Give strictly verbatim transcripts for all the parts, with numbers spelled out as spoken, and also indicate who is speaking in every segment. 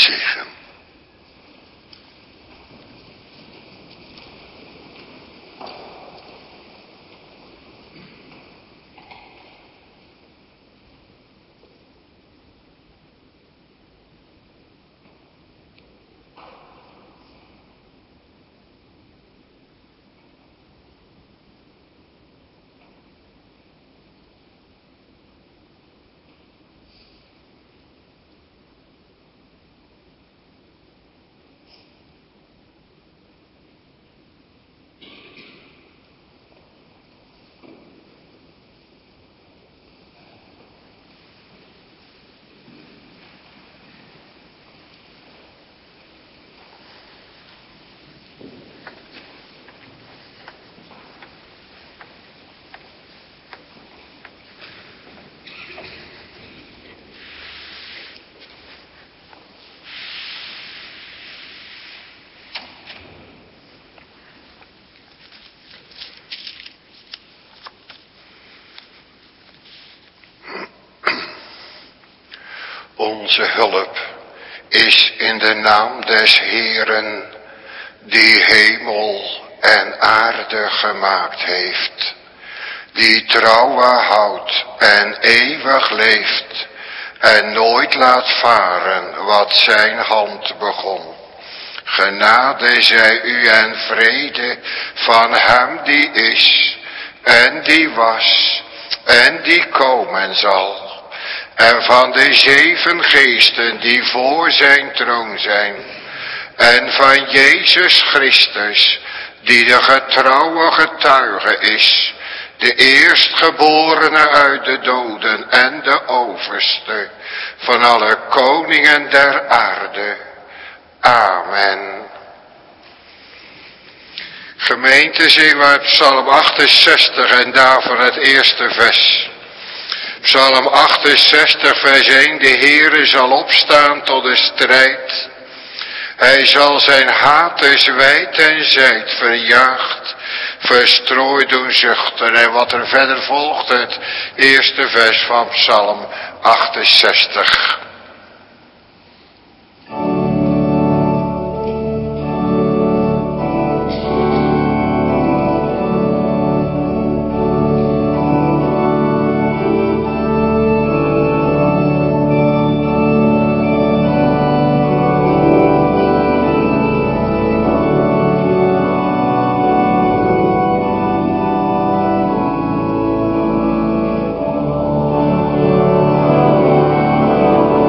Speaker 1: zegen. Onze hulp is in de naam des Heeren, die hemel en aarde gemaakt heeft, die trouwe houdt en eeuwig leeft en nooit laat varen wat zijn hand begon. Genade zij u en vrede van hem die is en die was en die komen zal. En van de zeven geesten die voor zijn troon zijn. En van Jezus Christus, die de getrouwe getuige is. De eerstgeborene uit de doden en de overste van alle koningen der aarde. Amen. Gemeente, zingen we uit Psalm achtenzestig en daarvan het eerste vers. Psalm achtenzestig vers één, de Heere zal opstaan tot de strijd. Hij zal zijn haters wijd en zijd verjaagd, verstrooid doen zuchten. En wat er verder volgt, het eerste vers van Psalm achtenzestig.
Speaker 2: Amen.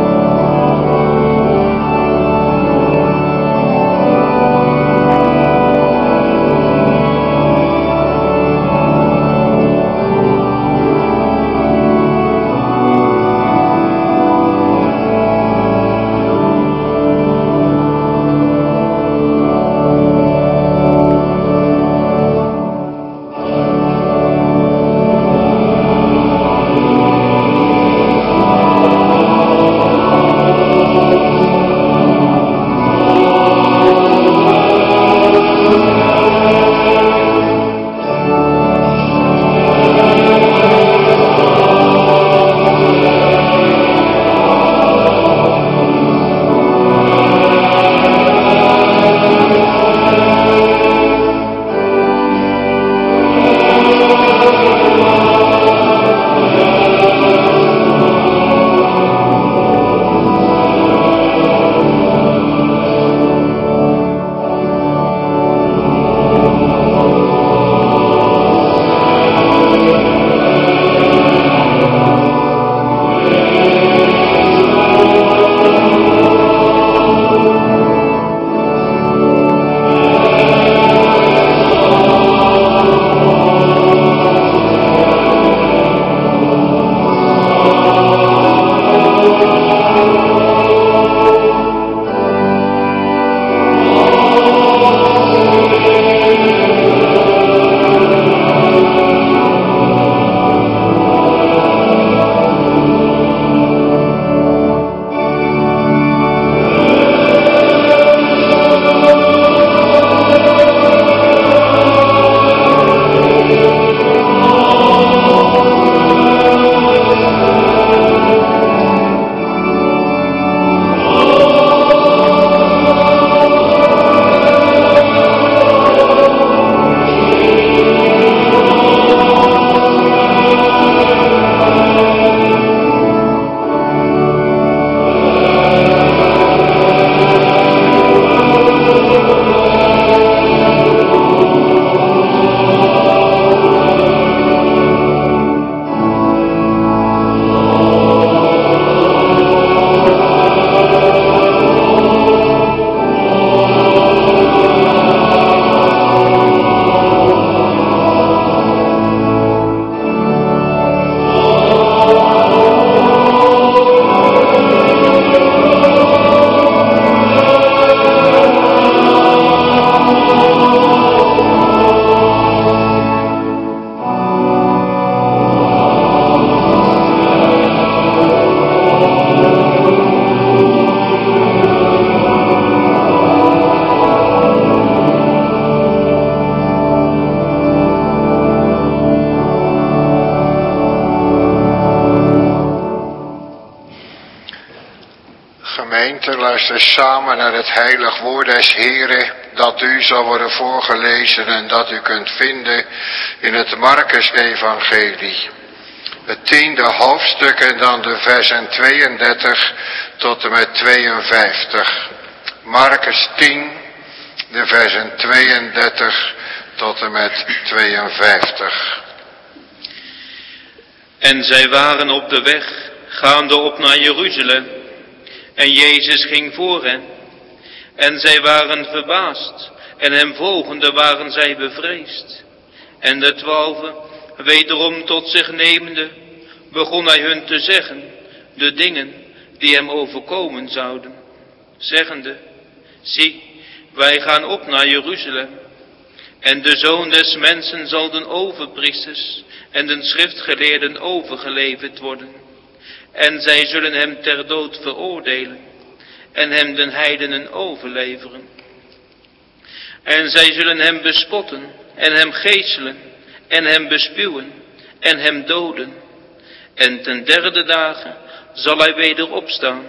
Speaker 1: Gemeente, luister samen naar het heilig woord des Heren, dat u zal worden voorgelezen en dat u kunt vinden in het Markus-evangelie. Het tiende hoofdstuk en dan de versen tweeëndertig tot en met tweeënvijftig. Markus tien, de versen tweeëndertig tot en met tweeënvijftig.
Speaker 2: En zij waren op de weg, gaande op naar Jeruzalem. En Jezus ging voor hen. En zij waren verbaasd. En hem volgende waren zij bevreesd. En de twaalfen, wederom tot zich nemende, begon hij hun te zeggen de dingen die hem overkomen zouden. Zeggende, zie, wij gaan op naar Jeruzalem. En de Zoon des Mensen zal den overpriesters en den schriftgeleerden overgeleverd worden. En zij zullen hem ter dood veroordelen en hem den heidenen overleveren. En zij zullen hem bespotten en hem geeselen en hem bespuwen en hem doden. En ten derde dagen zal hij weder opstaan.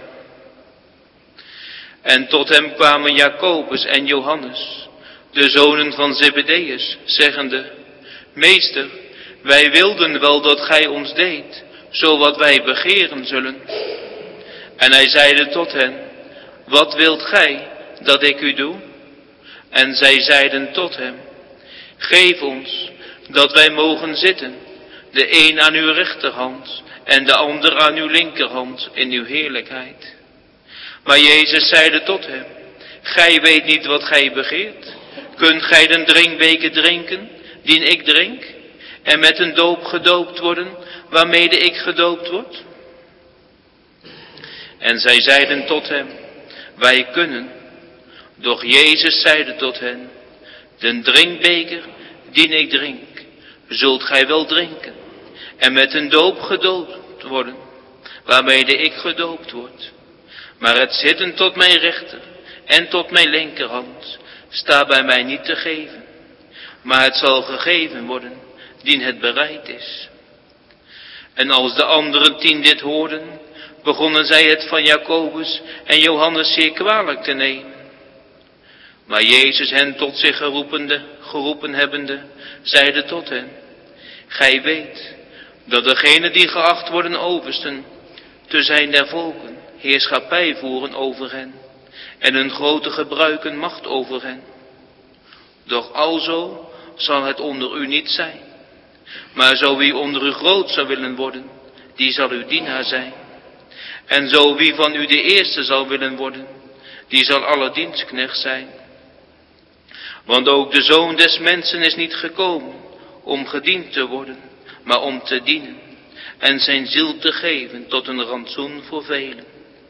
Speaker 2: En tot hem kwamen Jacobus en Johannes, de zonen van Zebedeus, zeggende, Meester, wij wilden wel dat gij ons deed, zo wat wij begeren zullen. En hij zeide tot hen, wat wilt gij dat ik u doe? En zij zeiden tot hem, geef ons dat wij mogen zitten, de een aan uw rechterhand en de ander aan uw linkerhand in uw heerlijkheid. Maar Jezus zeide tot hem, gij weet niet wat gij begeert. Kunt gij den drinkbeker drinken, die ik drink, en met een doop gedoopt worden, waarmede ik gedoopt word? En zij zeiden tot hem, wij kunnen. Doch Jezus zeide tot hen, den drinkbeker, die ik drink, zult gij wel drinken, en met een doop gedoopt worden, waarmede ik gedoopt word. Maar het zitten tot mijn rechter en tot mijn linkerhand staat bij mij niet te geven, maar het zal gegeven worden, dien het bereid is. En als de andere tien dit hoorden, begonnen zij het van Jacobus en Johannes zeer kwalijk te nemen. Maar Jezus hen tot zich geroepende, geroepen hebbende, zeide tot hen, gij weet dat degenen die geacht worden oversten, te zijn der volken, heerschappij voeren over hen, en hun grote gebruiken macht over hen. Doch alzo zal het onder u niet zijn. Maar zo wie onder u groot zou willen worden, die zal uw dienaar zijn. En zo wie van u de eerste zal willen worden, die zal alle dienstknecht zijn. Want ook de Zoon des Mensen is niet gekomen om gediend te worden, maar om te dienen en zijn ziel te geven tot een rantsoen voor velen.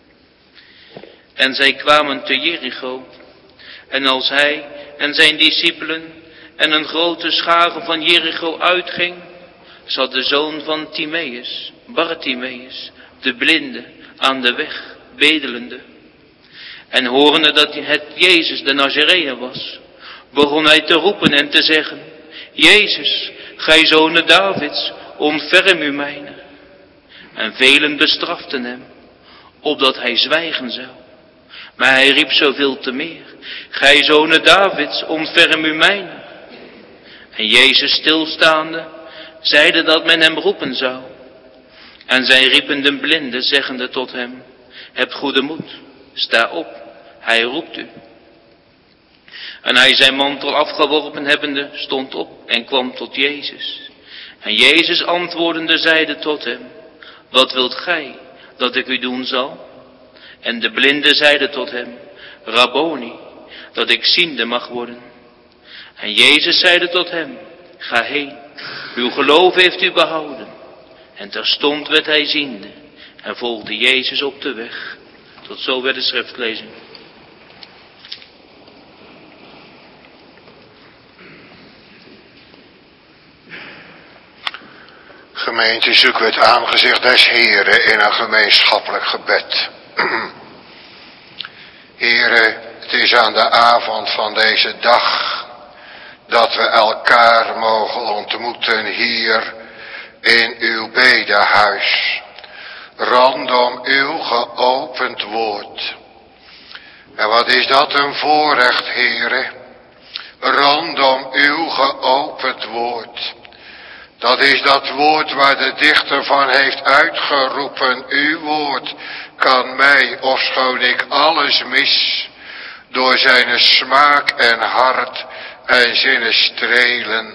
Speaker 2: En zij kwamen te Jericho, en als hij en zijn discipelen en een grote schare van Jericho uitging, zat de zoon van Timeus, Bartimeus, de blinde, aan de weg, bedelende. En horende dat het Jezus de Nazareër was, begon hij te roepen en te zeggen, Jezus, gij zoon Davids, ontferm u mijne. En velen bestraften hem, opdat hij zwijgen zou. Maar hij riep zoveel te meer, gij zoon Davids, ontferm u mijne. En Jezus stilstaande, zeide dat men hem roepen zou. En zij riepen den blinde, zeggende tot hem, heb goede moed, sta op, hij roept u. En hij zijn mantel afgeworpen hebbende, stond op en kwam tot Jezus. En Jezus antwoordende zeide tot hem, wat wilt gij dat ik u doen zal? En de blinde zeide tot hem, Rabboni, dat ik ziende mag worden. En Jezus zeide tot hem, ga heen, uw geloof heeft u behouden. En terstond werd hij ziende en volgde Jezus op de weg. Tot zover de schriftlezing.
Speaker 1: Gemeente, zoeken we het aangezicht des Heren in een gemeenschappelijk gebed. Heren, het is aan de avond van deze dag dat we elkaar mogen ontmoeten hier in uw bedehuis. rondom uw geopend woord. En wat is dat een voorrecht, Heere, rondom uw geopend woord. Dat is dat woord waar de dichter van heeft uitgeroepen, uw woord kan mij, ofschoon ik alles mis, door zijn smaak en hart en zinnen strelen.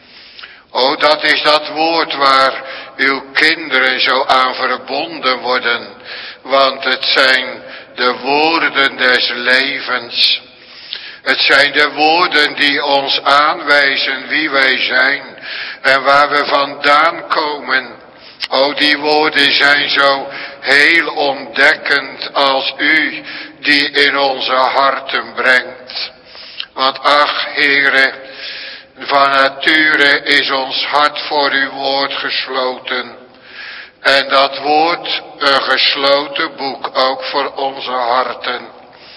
Speaker 1: O, dat is dat woord waar uw kinderen zo aan verbonden worden, want het zijn de woorden des levens. Het zijn de woorden die ons aanwijzen wie wij zijn en waar we vandaan komen. O, die woorden zijn zo heel ontdekkend als u die in onze harten brengt. Want ach, Heere, van nature is ons hart voor uw woord gesloten. En dat woord een gesloten boek ook voor onze harten.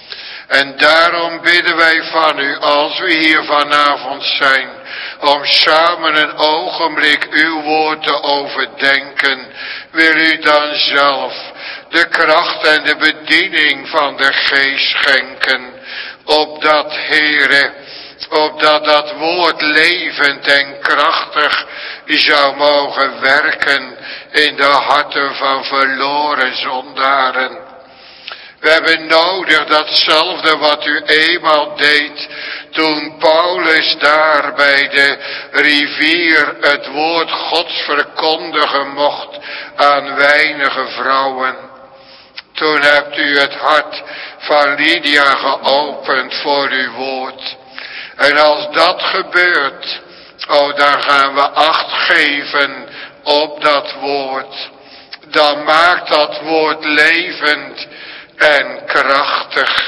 Speaker 1: En daarom bidden wij van u, als we hier vanavond zijn, om samen een ogenblik uw woord te overdenken, wil u dan zelf de kracht en de bediening van de geest schenken, opdat, Heere, opdat dat woord levend en krachtig zou mogen werken in de harten van verloren zondaren. We hebben nodig datzelfde wat u eenmaal deed toen Paulus daar bij de rivier het woord Gods verkondigen mocht aan weinige vrouwen. Toen hebt u het hart van Lydia geopend voor uw woord. En als dat gebeurt, oh, dan gaan we acht geven op dat woord. Dan maakt dat woord levend en krachtig.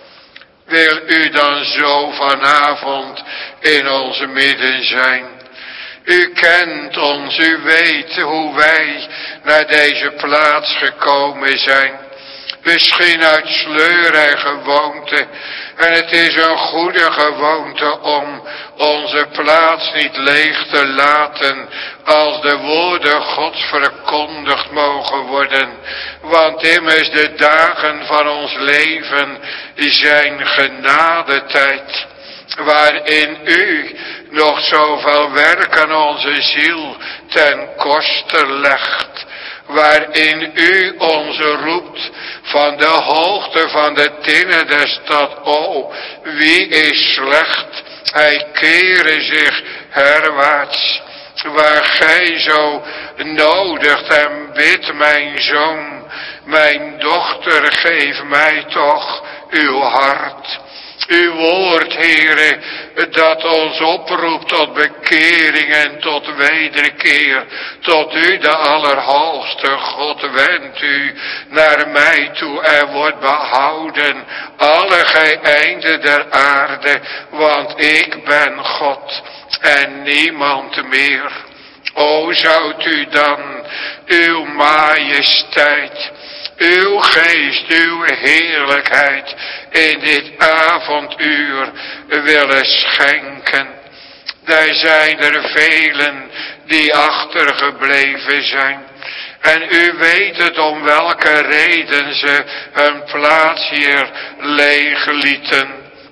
Speaker 1: Wil u dan zo vanavond in ons midden zijn? U kent ons, u weet hoe wij naar deze plaats gekomen zijn. Misschien uit sleur en gewoonte. En het is een goede gewoonte om onze plaats niet leeg te laten als de woorden Gods verkondigd mogen worden. Want immers de dagen van ons leven zijn genadetijd, waarin u nog zoveel werk aan onze ziel ten koste legt. Waarin u ons roept van de hoogte van de tinnen der stad. O, wie is slecht, hij kere zich herwaarts. Waar gij zo nodigt en bidt, mijn zoon, mijn dochter, geef mij toch uw hart. Uw woord, Heere, dat ons oproept tot bekering en tot wederkeer. Tot u, de Allerhoogste God, wendt u naar mij toe en wordt behouden. Alle gij einden der aarde, want ik ben God en niemand meer. O, zoudt u dan uw majesteit, uw geest, uw heerlijkheid in dit avonduur willen schenken. Daar zijn er velen die achtergebleven zijn. En u weet het om welke reden ze hun plaats hier leeg lieten.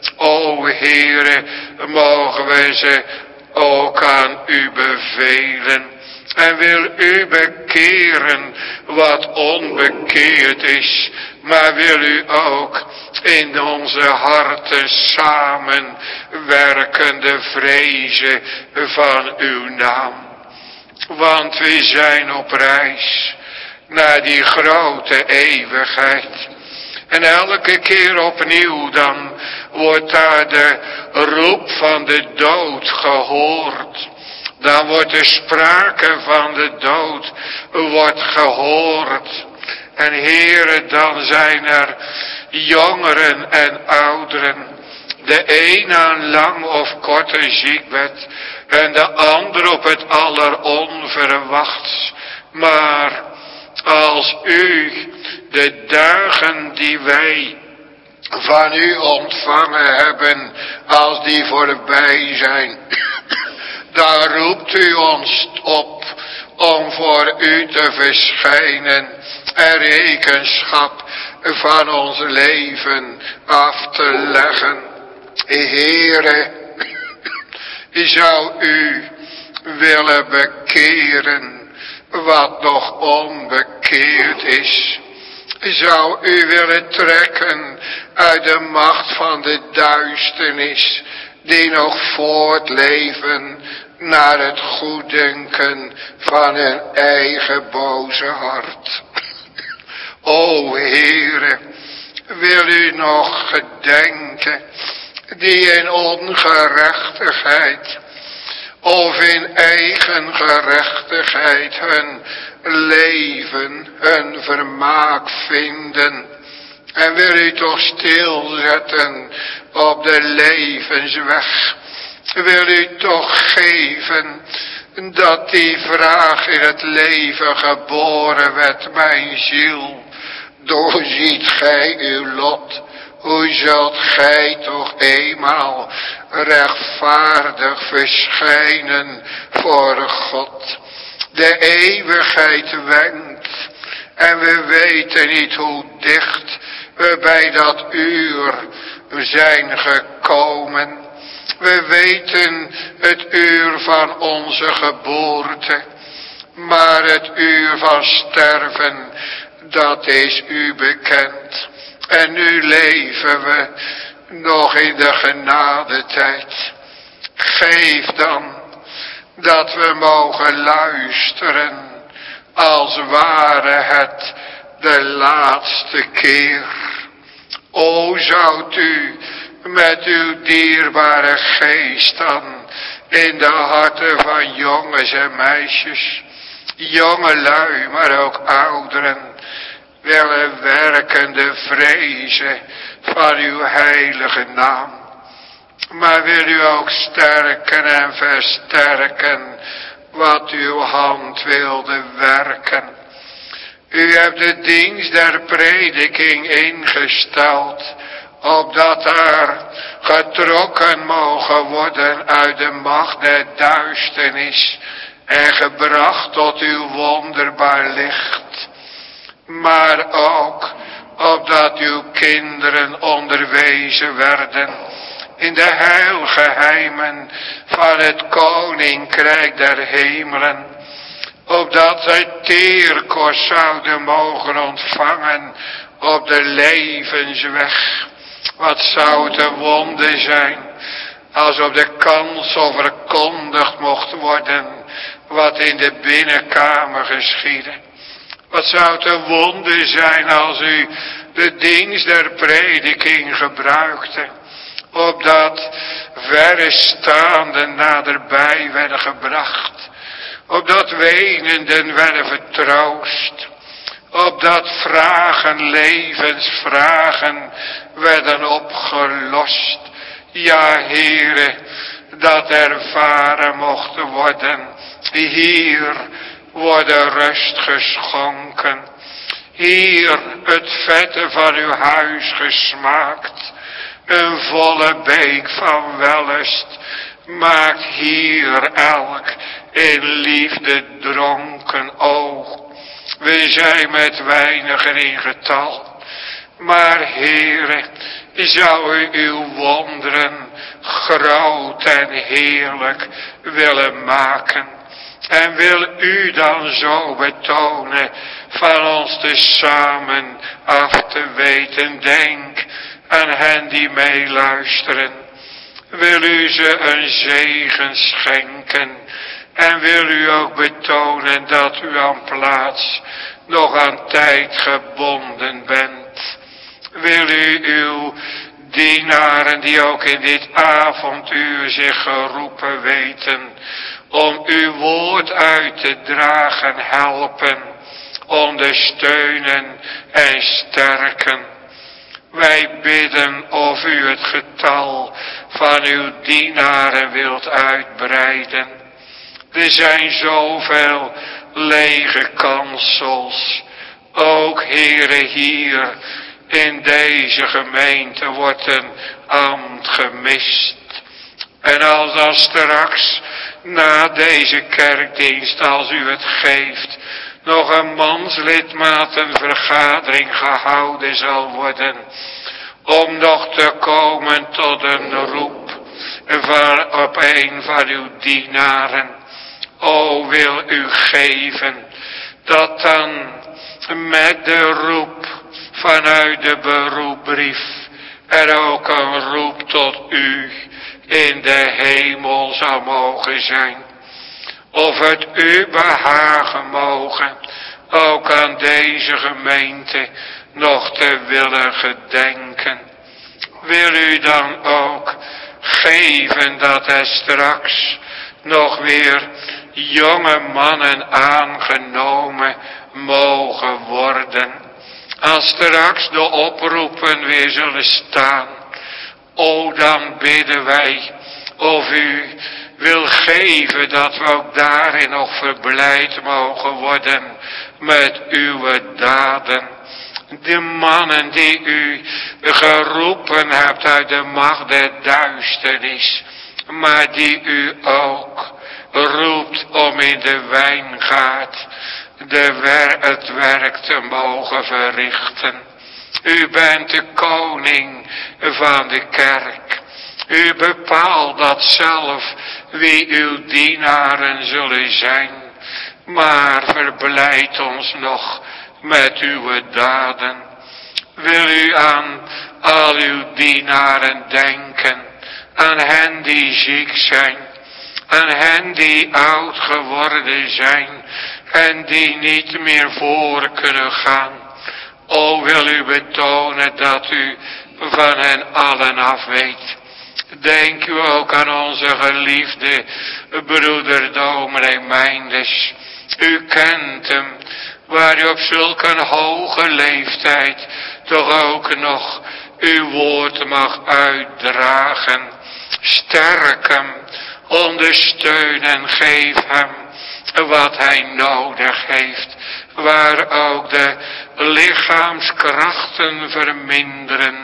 Speaker 1: O Heere, mogen we ze ook aan u bevelen. En wil u bekeren wat onbekeerd is. Maar wil u ook in onze harten samen werkende vrezen van uw naam. Want we zijn op reis naar die grote eeuwigheid. En elke keer opnieuw dan wordt daar de roep van de dood gehoord. Dan wordt de sprake van de dood wordt gehoord. En Heere, dan zijn er jongeren en ouderen. De een aan lang of korte ziekbed. En de ander op het alleronverwachts. Maar als u de dagen die wij van u ontvangen hebben, als die voorbij zijn, dan roept u ons op om voor u te verschijnen en rekenschap van ons leven af te leggen. Heere, zou u willen bekeren wat nog onbekeerd is? Zou u willen trekken uit de macht van de duisternis die nog voortleven naar het goeddunken van hun eigen boze hart? O Heere, wil u nog gedenken die in ongerechtigheid of in eigen gerechtigheid hun leven, hun vermaak vinden. En wil u toch stilzetten op de levensweg. Wil u toch geven dat die vraag in het leven geboren werd, mijn ziel. Doorziet gij uw lot. Hoe zult gij toch eenmaal rechtvaardig verschijnen voor God? De eeuwigheid wenkt en we weten niet hoe dicht we bij dat uur zijn gekomen. We weten het uur van onze geboorte, maar het uur van sterven, dat is u bekend. En nu leven we nog in de genadetijd. Geef dan dat we mogen luisteren, als ware het de laatste keer. O, zoudt u met uw dierbare geest dan in de harten van jongens en meisjes, jongelui, maar ook ouderen, willen werkende vrezen van uw heilige naam. Maar wil u ook sterken en versterken wat uw hand wilde werken. U hebt de dienst der prediking ingesteld, opdat er getrokken mogen worden uit de macht der duisternis en gebracht tot uw wonderbaar licht. Maar ook opdat uw kinderen onderwezen werden in de heilgeheimen van het koninkrijk der hemelen, opdat zij teerkost zouden mogen ontvangen op de levensweg. Wat zou het een wonder zijn als op de kansel verkondigd mocht worden wat in de binnenkamer geschiedde. Wat zou het een wonder zijn als u de dienst der prediking gebruikte, opdat verrestaanden naderbij werden gebracht, opdat wenenden werden vertroost, opdat vragen, levensvragen werden opgelost. Ja, Heere, dat ervaren mocht worden. Hier worden rust geschonken. Hier het vette van uw huis gesmaakt. Een volle beek van wellust maakt hier elk in liefde dronken oog. We zijn met weinigen in getal, maar Heere, zou u uw wonderen groot en heerlijk willen maken. En wil u dan zo betonen van ons te samen af te weten. Denk aan hen die meeluisteren. Wil u ze een zegen schenken. En wil u ook betonen dat u aan plaats nog aan tijd gebonden bent. Wil u uw dienaren die ook in dit avonduur zich geroepen weten om uw woord uit te dragen helpen, ondersteunen en sterken. Wij bidden of u het getal van uw dienaren wilt uitbreiden. Er zijn zoveel lege kansels. Ook, Heere, hier in deze gemeente wordt een ambt gemist. En als dan straks na deze kerkdienst, als u het geeft, nog een manslidmatenvergadering gehouden zal worden, om nog te komen tot een roep van op een van uw dienaren. O, wil u geven dat dan met de roep vanuit de beroepbrief er ook een roep tot u in de hemel zou mogen zijn. Of het u behagen mogen ook aan deze gemeente nog te willen gedenken. Wil u dan ook geven dat er straks nog weer jonge mannen aangenomen mogen worden. Als straks de oproepen weer zullen staan. O, dan bidden wij of u wil geven dat we ook daarin nog verblijd mogen worden met uw daden. De mannen die u geroepen hebt uit de macht der duisternis, maar die u ook roept om in de wijngaard de wer het werk te mogen verrichten. U bent de koning van de kerk. U bepaalt dat zelf wie uw dienaren zullen zijn. Maar verblijd ons nog met uw daden. Wil u aan al uw dienaren denken. Aan hen die ziek zijn. Aan hen die oud geworden zijn. En die niet meer voor kunnen gaan. O, wil u betonen dat u van hen allen af weet. Denk u ook aan onze geliefde broeder dominee Meinders. U kent hem, waar u op zulk een hoge leeftijd toch ook nog uw woord mag uitdragen. Sterk hem, ondersteun en geef hem wat hij nodig heeft. Waar ook de lichaamskrachten verminderen.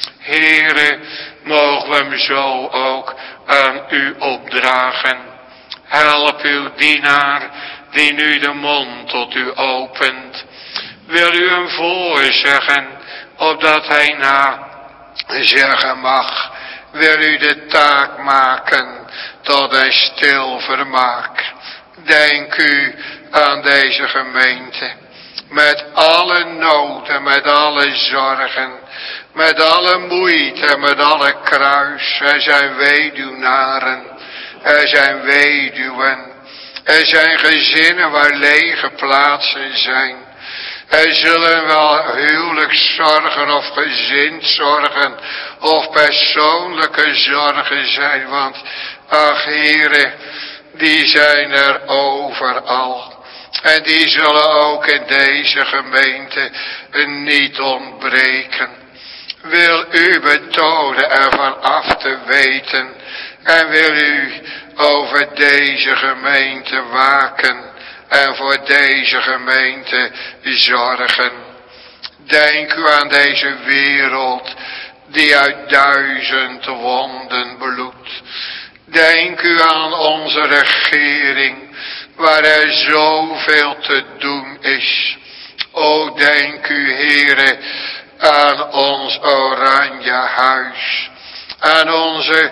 Speaker 1: Heere, mogen we hem zo ook aan u opdragen. Help uw dienaar die nu de mond tot u opent. Wil u hem voorzeggen, opdat hij na zeggen mag. Wil u de taak maken tot een stil vermaak. Denk u aan deze gemeente. Met alle noden, met alle zorgen. Met alle moeite, met alle kruis. Er zijn weduwnaren. Er zijn weduwen. Er zijn gezinnen waar lege plaatsen zijn. Er zullen wel huwelijkszorgen of gezinszorgen of persoonlijke zorgen zijn. Want ach Heere, die zijn er overal. En die zullen ook in deze gemeente niet ontbreken. Wil u betonen ervan af te weten. En wil u over deze gemeente waken. En voor deze gemeente zorgen. Denk u aan deze wereld die uit duizend wonden bloedt. Denk u aan onze regering, waar er zoveel te doen is. O, denk u, Heere, aan ons oranje huis. Aan onze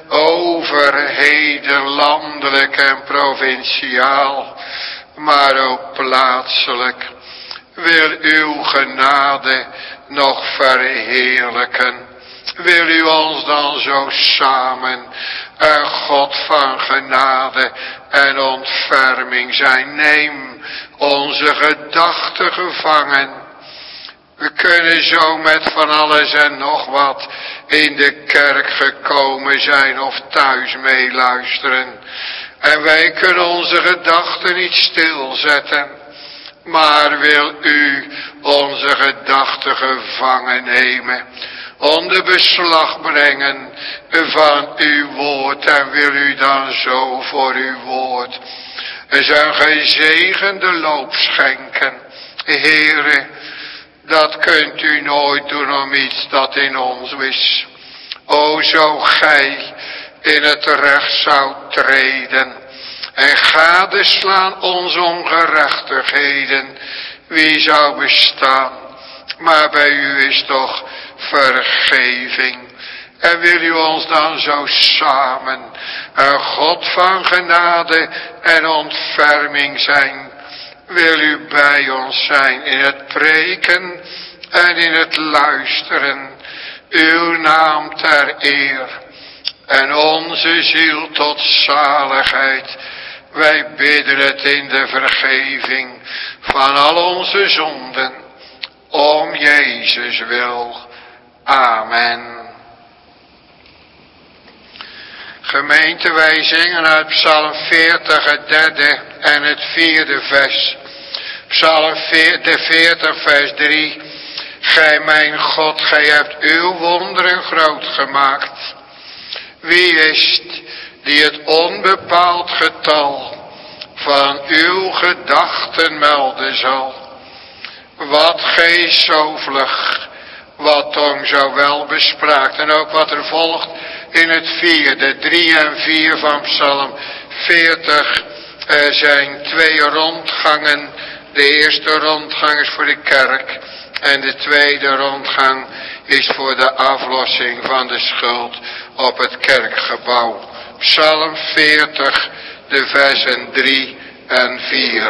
Speaker 1: overheden, landelijk en provinciaal, maar ook plaatselijk. Wil uw genade nog verheerlijken. Wil u ons dan zo samen een God van genade en ontferming zijn. Neem onze gedachten gevangen. We kunnen zo met van alles en nog wat in de kerk gekomen zijn of thuis meeluisteren. En wij kunnen onze gedachten niet stilzetten. Maar wil u onze gedachten gevangen nemen. Onder beslag brengen van uw woord. En wil u dan zo voor uw woord een gezegende loop schenken. Heere, dat kunt u nooit doen om iets dat in ons is. O, zo gij in het recht zou treden. en gadeslaan onze ongerechtigheden. Wie zou bestaan? Maar bij u is toch vergeving. En wil u ons dan zo samen een God van genade en ontferming zijn. Wil u bij ons zijn in het preken en in het luisteren. Uw naam ter eer en onze ziel tot zaligheid. Wij bidden het in de vergeving van al onze zonden. Om Jezus wil. Amen. Gemeente, wij zingen uit Psalm veertig, het derde en het vierde vers. Psalm veertig, vers drie. Gij mijn God, gij hebt uw wonderen groot gemaakt. Wie is het die het onbepaald getal van uw gedachten melden zal? Wat geest zo vlug, wat tong zo wel bespraakt. En ook wat er volgt in het vierde, drie en vier van Psalm veertig. Er zijn twee rondgangen. De eerste rondgang is voor de kerk. En de tweede rondgang is voor de aflossing van de schuld op het kerkgebouw. Psalm veertig, de versen drie en vier.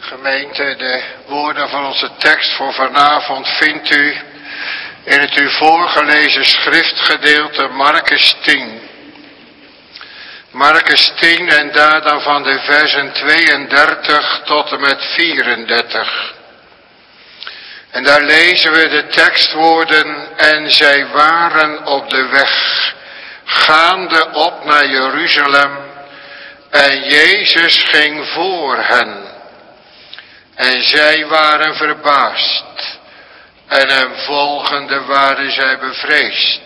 Speaker 1: Gemeente, de woorden van onze tekst voor vanavond vindt u in het u voorgelezen schriftgedeelte Markus tien. Markus tien en daar dan van de versen tweeëndertig tot en met vierendertig. En daar lezen we de tekstwoorden: en zij waren op de weg, gaande op naar Jeruzalem, en Jezus ging voor hen. En zij waren verbaasd, en hem volgende waren zij bevreesd.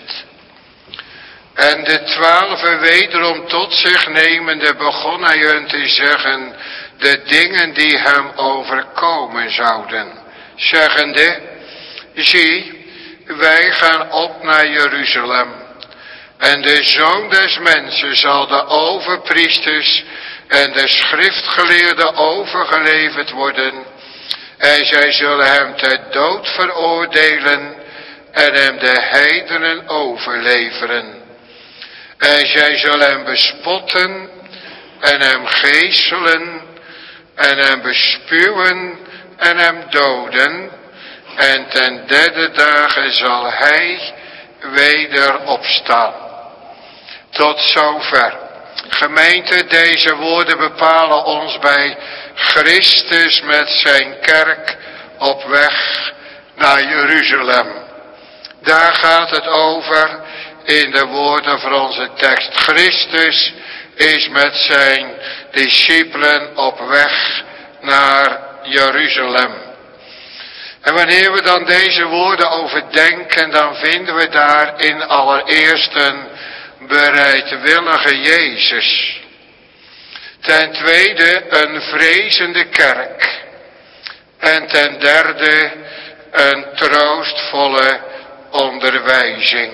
Speaker 1: En de twaalfen wederom tot zich nemende begon hij hun te zeggen de dingen die hem overkomen zouden, zeggende: zie, wij gaan op naar Jeruzalem, en de Zoon des Mensen zal de overpriesters en de schriftgeleerden overgeleverd worden, en zij zullen hem ter dood veroordelen en hem de heidenen overleveren. En zij zullen hem bespotten en hem geeselen en hem bespuwen en hem doden, en ten derde dagen zal hij weder opstaan. Tot zover. Gemeente, deze woorden bepalen ons bij Christus met zijn kerk op weg naar Jeruzalem. Daar gaat het over in de woorden van onze tekst. Christus is met zijn discipelen op weg naar Jeruzalem. En wanneer we dan deze woorden overdenken, dan vinden we daarin allereerst een bereidwillige Jezus. Ten tweede een vrezende kerk. En ten derde een troostvolle onderwijzing.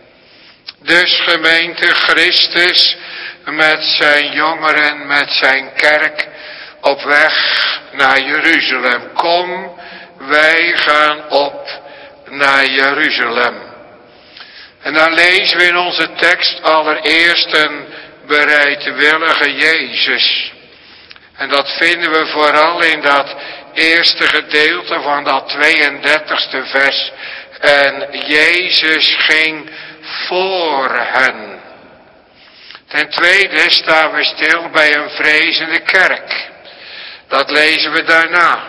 Speaker 1: Dus gemeente, Christus met zijn jongeren, met zijn kerk op weg naar Jeruzalem. Kom, wij gaan op naar Jeruzalem. En dan lezen we in onze tekst allereerst een bereidwillige Jezus. En dat vinden we vooral in dat eerste gedeelte van dat tweeëndertigste vers. En Jezus ging voor hen. Ten tweede staan we stil bij een vrezende kerk. Dat lezen we daarna.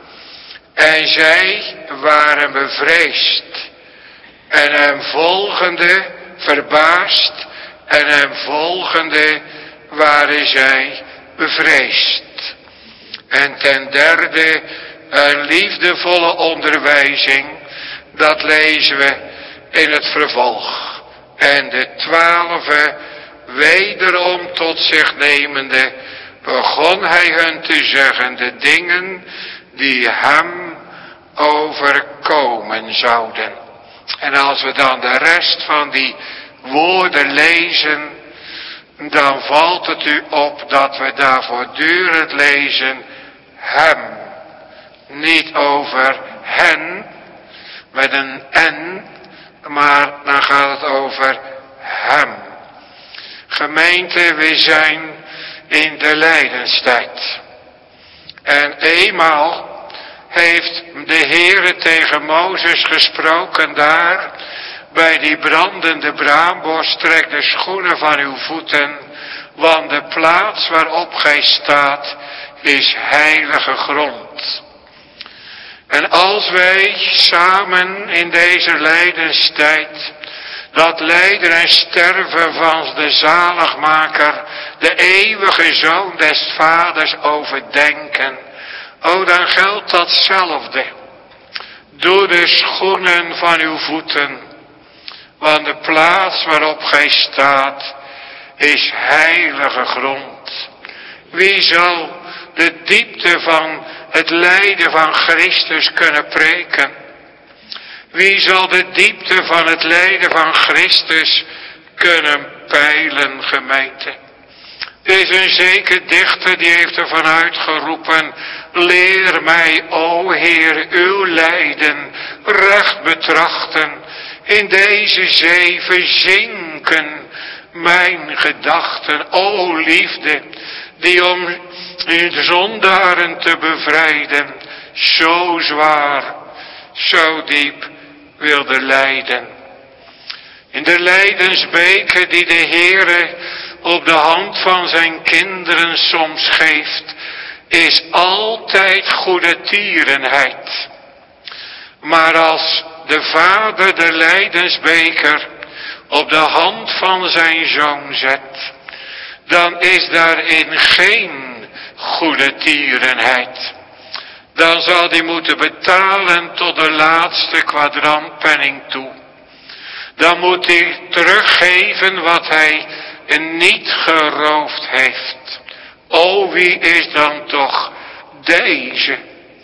Speaker 1: En zij waren bevreesd. En hem volgende, verbaasd, en hem volgende waren zij bevreesd. En ten derde een liefdevolle onderwijzing, dat lezen we in het vervolg. En de twaalfe wederom tot zich nemende, begon hij hun te zeggen de dingen die hem overkomen zouden. En als we dan de rest van die woorden lezen, dan valt het u op dat we daar voortdurend lezen hem. Niet over hen, met een N, maar dan gaat het over hem. Gemeente, we zijn in de lijdenstijd. En eenmaal heeft de Heere tegen Mozes gesproken daar, bij die brandende braambos: trek de schoenen van uw voeten, want de plaats waarop gij staat is heilige grond. En als wij samen in deze lijdenstijd dat lijden en sterven van de zaligmaker, de eeuwige Zoon des Vaders, overdenken, o, dan geldt datzelfde. Doe de schoenen van uw voeten, want de plaats waarop gij staat is heilige grond. Wie zal de diepte van het lijden van Christus kunnen preken? Wie zal de diepte van het lijden van Christus kunnen peilen, gemeente? Er is een zeker dichter die heeft ervan uitgeroepen: leer mij, o Heer, uw lijden recht betrachten. In deze zee verzinken mijn gedachten. O liefde, die om de zondaren te bevrijden, zo zwaar, zo diep wilde lijden. In de lijdensbeker die de Heere op de hand van zijn kinderen soms geeft, is altijd goedertierenheid. Maar als de Vader de lijdensbeker op de hand van zijn Zoon zet, dan is daarin geen goedertierenheid. Dan zal hij moeten betalen tot de laatste kwadrantpenning toe. Dan moet hij teruggeven wat hij niet geroofd heeft. O, wie is dan toch deze?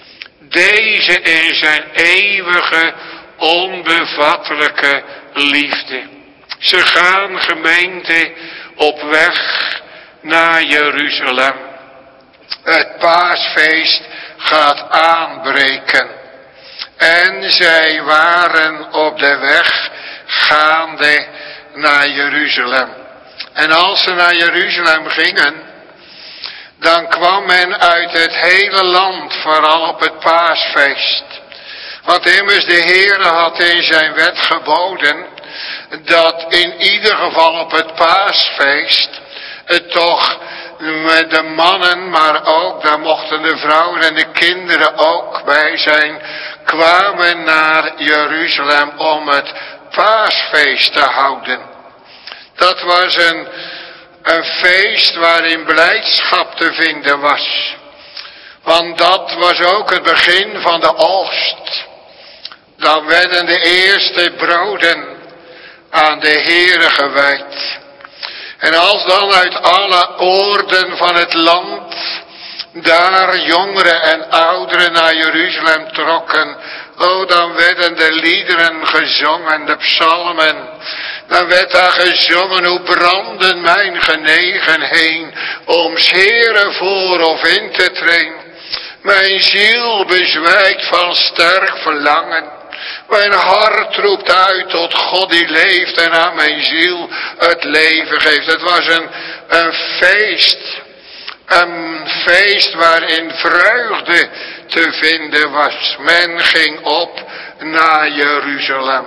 Speaker 1: Deze in zijn eeuwige, onbevattelijke liefde. Ze gaan, gemeente, op weg naar Jeruzalem. Het paasfeest gaat aanbreken. En zij waren op de weg gaande naar Jeruzalem. En als ze naar Jeruzalem gingen, dan kwam men uit het hele land, vooral op het paasfeest. Want immers de Heere had in zijn wet geboden, dat in ieder geval op het paasfeest, het toch met de mannen, maar ook, daar mochten de vrouwen en de kinderen ook bij zijn, kwamen naar Jeruzalem om het paasfeest te houden. Dat was een, een feest waarin blijdschap te vinden was. Want dat was ook het begin van de oogst. Dan werden de eerste broden aan de Heere gewijd. En als dan uit alle oorden van het land daar jongeren en ouderen naar Jeruzalem trokken, oh, dan werden de liederen gezongen, de psalmen. Dan werd daar gezongen, hoe branden mijn genegen heen, om 's Heere voor of in te treden. Mijn ziel bezwijkt van sterk verlangen. Mijn hart roept uit tot God die leeft en aan mijn ziel het leven geeft. Het was een, een feest. Een feest waarin vreugde te vinden was. Men ging op naar Jeruzalem.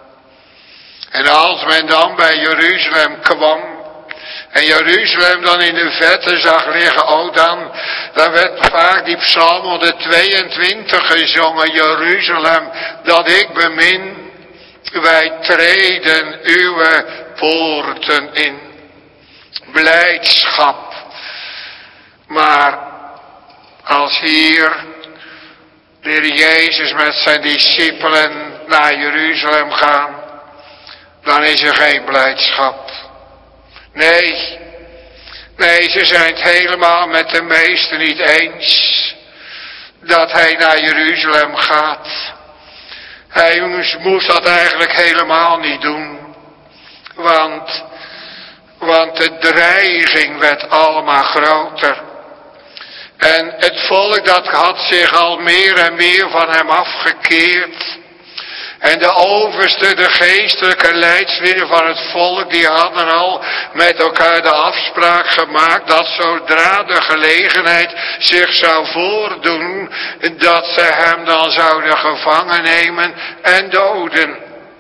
Speaker 1: En als men dan bij Jeruzalem kwam, en Jeruzalem dan in de verte zag liggen, oh dan, dan werd vaak die psalm honderdtweeëntwintig gezongen. Jeruzalem, dat ik bemin, wij treden uw poorten in. Blijdschap. Maar als hier de Heer Jezus met zijn discipelen naar Jeruzalem gaan, dan is er geen blijdschap. Nee, nee, ze zijn het helemaal met de meesten niet eens dat hij naar Jeruzalem gaat. Hij moest dat eigenlijk helemaal niet doen, want, want de dreiging werd allemaal groter. En het volk dat had zich al meer en meer van hem afgekeerd. En de overste, de geestelijke leidslieden van het volk, die hadden al met elkaar de afspraak gemaakt dat zodra de gelegenheid zich zou voordoen, dat ze hem dan zouden gevangen nemen en doden.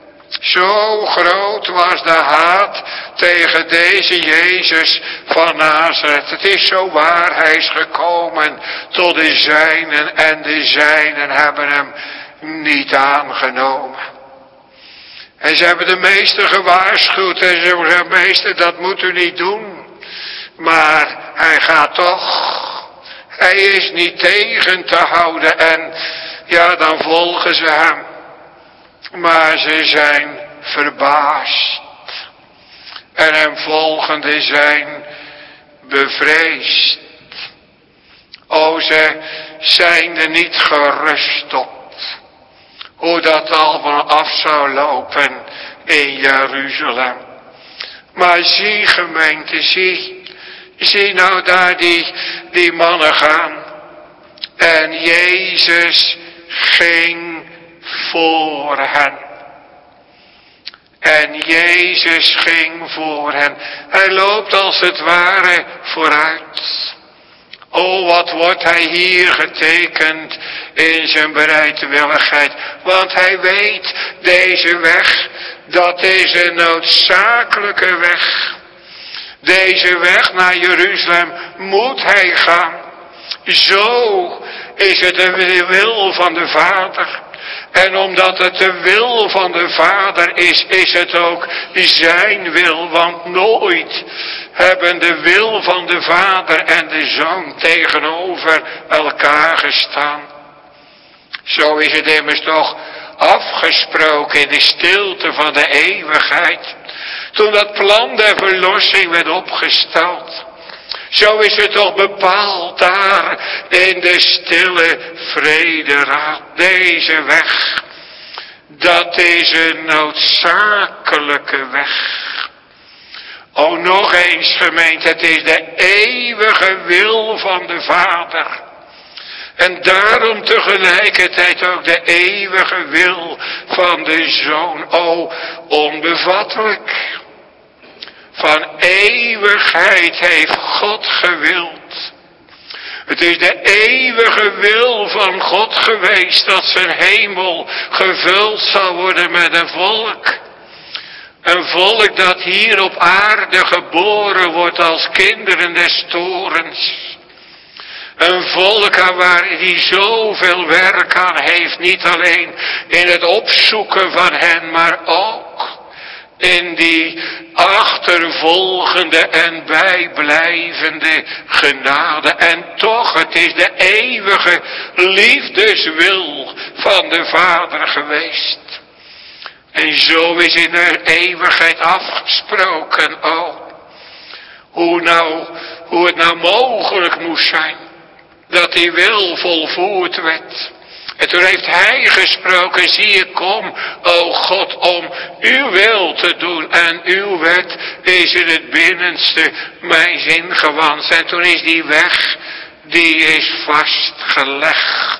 Speaker 1: Zo groot was de haat tegen deze Jezus van Nazareth. Het is zo waar, hij is gekomen tot de zijnen en de zijnen hebben hem niet aangenomen. En ze hebben de meester gewaarschuwd en ze zeggen, meester, dat moet u niet doen. Maar hij gaat toch. Hij is niet tegen te houden en ja, dan volgen ze hem. Maar ze zijn verbaasd. En hem volgende zijn bevreesd. O, ze zijn er niet gerust op. Hoe dat allemaal af zou lopen in Jeruzalem. Maar zie, gemeente, zie. Zie nou daar die, die mannen gaan. En Jezus ging voor hen. En Jezus ging voor hen. Hij loopt als het ware vooruit. Oh, wat wordt hij hier getekend in zijn bereidwilligheid. Want hij weet, deze weg, dat is een noodzakelijke weg. Deze weg naar Jeruzalem moet hij gaan. Zo is het de wil van de Vader. En omdat het de wil van de Vader is, is het ook zijn wil. Want nooit hebben de wil van de Vader en de Zoon tegenover elkaar gestaan. Zo is het immers toch afgesproken in de stilte van de eeuwigheid. Toen dat plan der verlossing werd opgesteld. Zo is het toch bepaald daar in de stille vrederaad. Deze weg, dat is een noodzakelijke weg. O, nog eens gemeente, het is de eeuwige wil van de Vader. En daarom tegelijkertijd ook de eeuwige wil van de Zoon. O, onbevattelijk. Van eeuwigheid heeft God gewild. Het is de eeuwige wil van God geweest dat zijn hemel gevuld zal worden met een volk. Een volk dat hier op aarde geboren wordt als kinderen des torens. Een volk aan waar hij zoveel werk aan heeft, niet alleen in het opzoeken van hen, maar ook in die achtervolgende en bijblijvende genade. En toch, het is de eeuwige liefdeswil van de Vader geweest. En zo is in de eeuwigheid afgesproken, oh, hoe, nou, hoe het nou mogelijk moest zijn dat die wil volvoerd werd. En toen heeft hij gesproken, zie ik kom, o God, om uw wil te doen. En uw wet is in het binnenste mijn zin gewand. En toen is die weg, die is vastgelegd.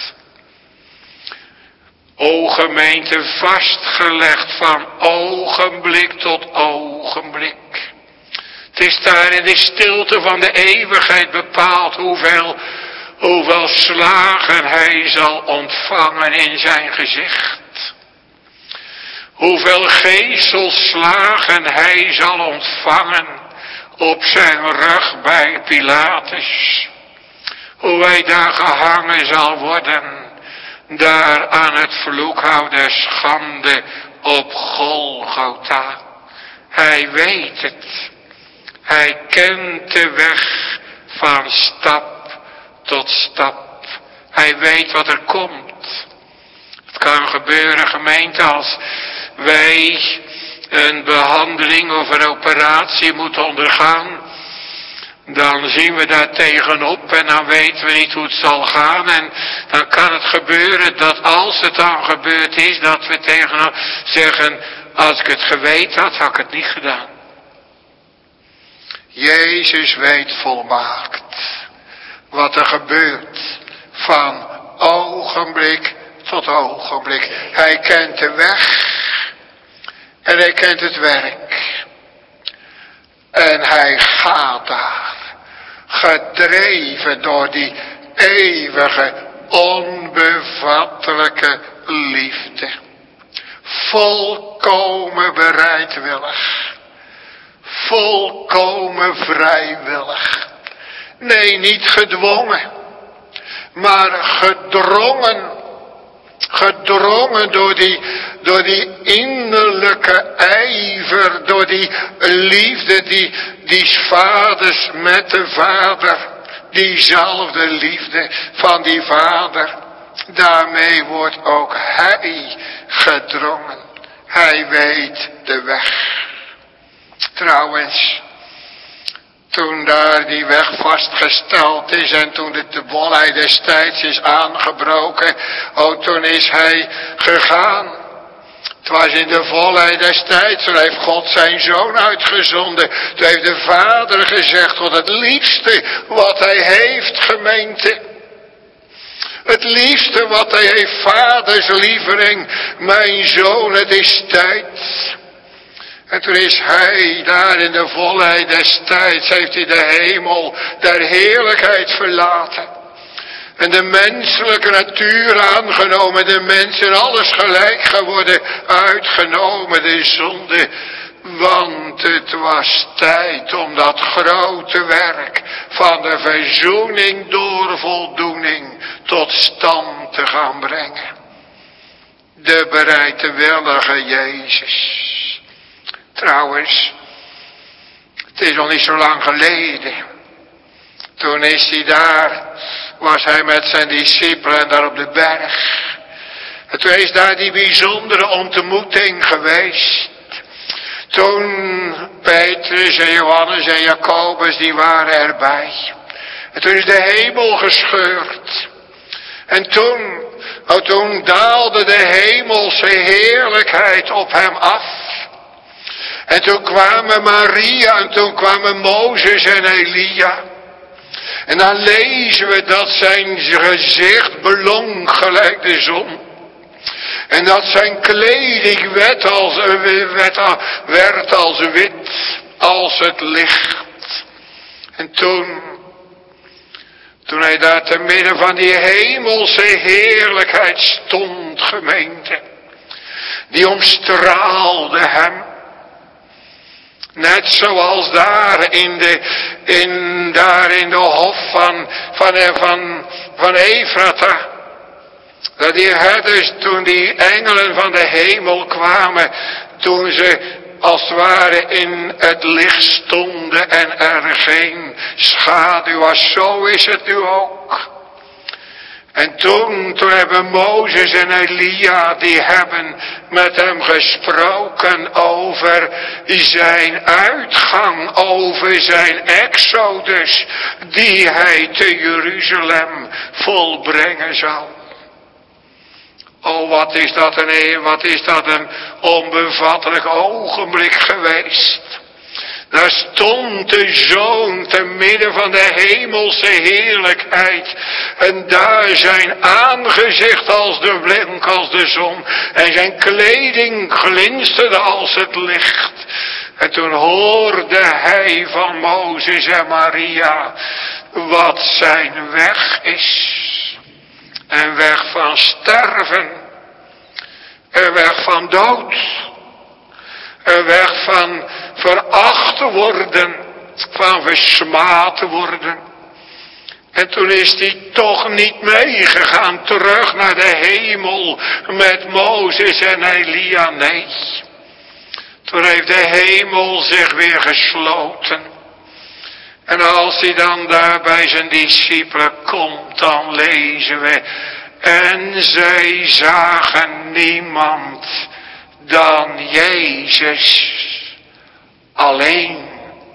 Speaker 1: O gemeente, vastgelegd van ogenblik tot ogenblik. Het is daar in de stilte van de eeuwigheid bepaald hoeveel, hoeveel slagen hij zal ontvangen in zijn gezicht. Hoeveel geeselslagen hij zal ontvangen op zijn rug bij Pilatus. Hoe hij daar gehangen zal worden. Daar aan het vloekhout der schande op Golgotha. Hij weet het. Hij kent de weg van stap tot stap. Hij weet wat er komt. Het kan gebeuren, gemeente, als wij een behandeling of een operatie moeten ondergaan. Dan zien we daar tegenop en dan weten we niet hoe het zal gaan. En dan kan het gebeuren dat als het dan gebeurd is, dat we tegenop zeggen, als ik het geweten had, had ik het niet gedaan. Jezus weet volmaakt wat er gebeurt van ogenblik tot ogenblik. Hij kent de weg en hij kent het werk. En hij gaat daar, gedreven door die eeuwige, onbevattelijke liefde. Volkomen bereidwillig. Volkomen vrijwillig. Nee, niet gedwongen, maar gedrongen. Gedrongen door die, door die innerlijke ijver, door die liefde, die, die vaders met de Vader. Diezelfde liefde van die Vader. Daarmee wordt ook hij gedrongen. Hij weet de weg. Trouwens, toen daar die weg vastgesteld is en toen de volheid destijds is aangebroken, oh, toen is hij gegaan. Het was in de volheid destijds, toen heeft God zijn Zoon uitgezonden. Toen heeft de Vader gezegd, wat het liefste wat hij heeft, gemeente. Het liefste wat hij heeft, vaders lievering, mijn Zoon, het is tijd. En toen is hij daar in de volheid des tijds, heeft hij de hemel der heerlijkheid verlaten. En de menselijke natuur aangenomen, de mensen alles gelijk geworden, uitgenomen de zonde. Want het was tijd om dat grote werk van de verzoening door voldoening tot stand te gaan brengen. De bereidwillige Jezus. Trouwens, het is nog niet zo lang geleden. Toen is hij daar, was hij met zijn discipelen daar op de berg. En toen is daar die bijzondere ontmoeting geweest. Toen Petrus en Johannes en Jacobus, die waren erbij. En toen is de hemel gescheurd. En toen, oh, toen daalde de hemelse heerlijkheid op hem af. En toen kwamen Maria en toen kwamen Mozes en Elia. En dan lezen we dat zijn gezicht blonk gelijk de zon. En dat zijn kleding werd als, werd, werd als wit, als het licht. En toen, toen hij daar te midden van die hemelse heerlijkheid stond, gemeente, die omstraalde hem. Net zoals daar in de, in, daar in de hof van, van, van, van Efrata. Dat die herders, toen die engelen van de hemel kwamen, toen ze als het ware in het licht stonden en er geen schaduw was, zo is het nu ook. En toen, toen hebben Mozes en Elia, die hebben met hem gesproken over zijn uitgang, over zijn exodus, die hij te Jeruzalem volbrengen zal. Oh, wat is dat een, wat is dat een onbevattelijk ogenblik geweest. Daar stond de Zoon te midden van de hemelse heerlijkheid. En daar zijn aangezicht als de blink, als de zon. En zijn kleding glinsterde als het licht. En toen hoorde hij van Mozes en Maria wat zijn weg is. Een weg van sterven. Een weg van dood. Een weg van veracht worden. Van versmaad worden. En toen is hij toch niet meegegaan terug naar de hemel met Mozes en Elia. Nee. Toen heeft de hemel zich weer gesloten. En als hij dan daar bij zijn discipelen komt, dan lezen we. En zij zagen niemand dan Jezus alleen.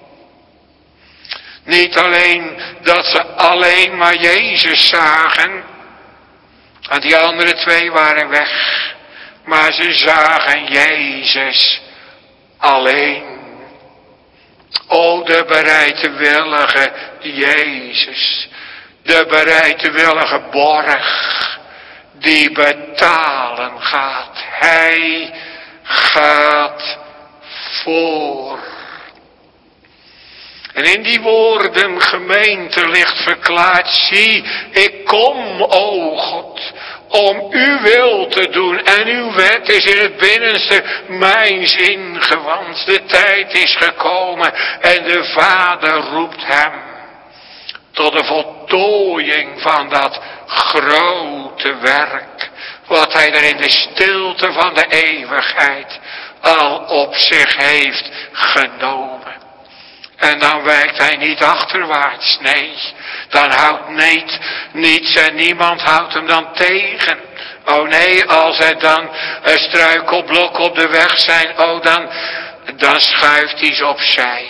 Speaker 1: Niet alleen dat ze alleen maar Jezus zagen. Want die andere twee waren weg. Maar ze zagen Jezus alleen. O, de bereidwillige Jezus. De bereidwillige borg. Die betalen gaat. Hij gaat voor. En in die woorden, gemeente, ligt verklaard. Zie, ik kom, o God, om uw wil te doen. En uw wet is in het binnenste mijns ingewand. De tijd is gekomen en de Vader roept hem tot de voltooiing van dat grote werk. Wat hij er in de stilte van de eeuwigheid al op zich heeft genomen. En dan wijkt hij niet achterwaarts, nee. Dan houdt niet, niets en niemand houdt hem dan tegen. Oh nee, als er dan een struikelblok op de weg zijn, oh dan, dan schuift hij ze opzij.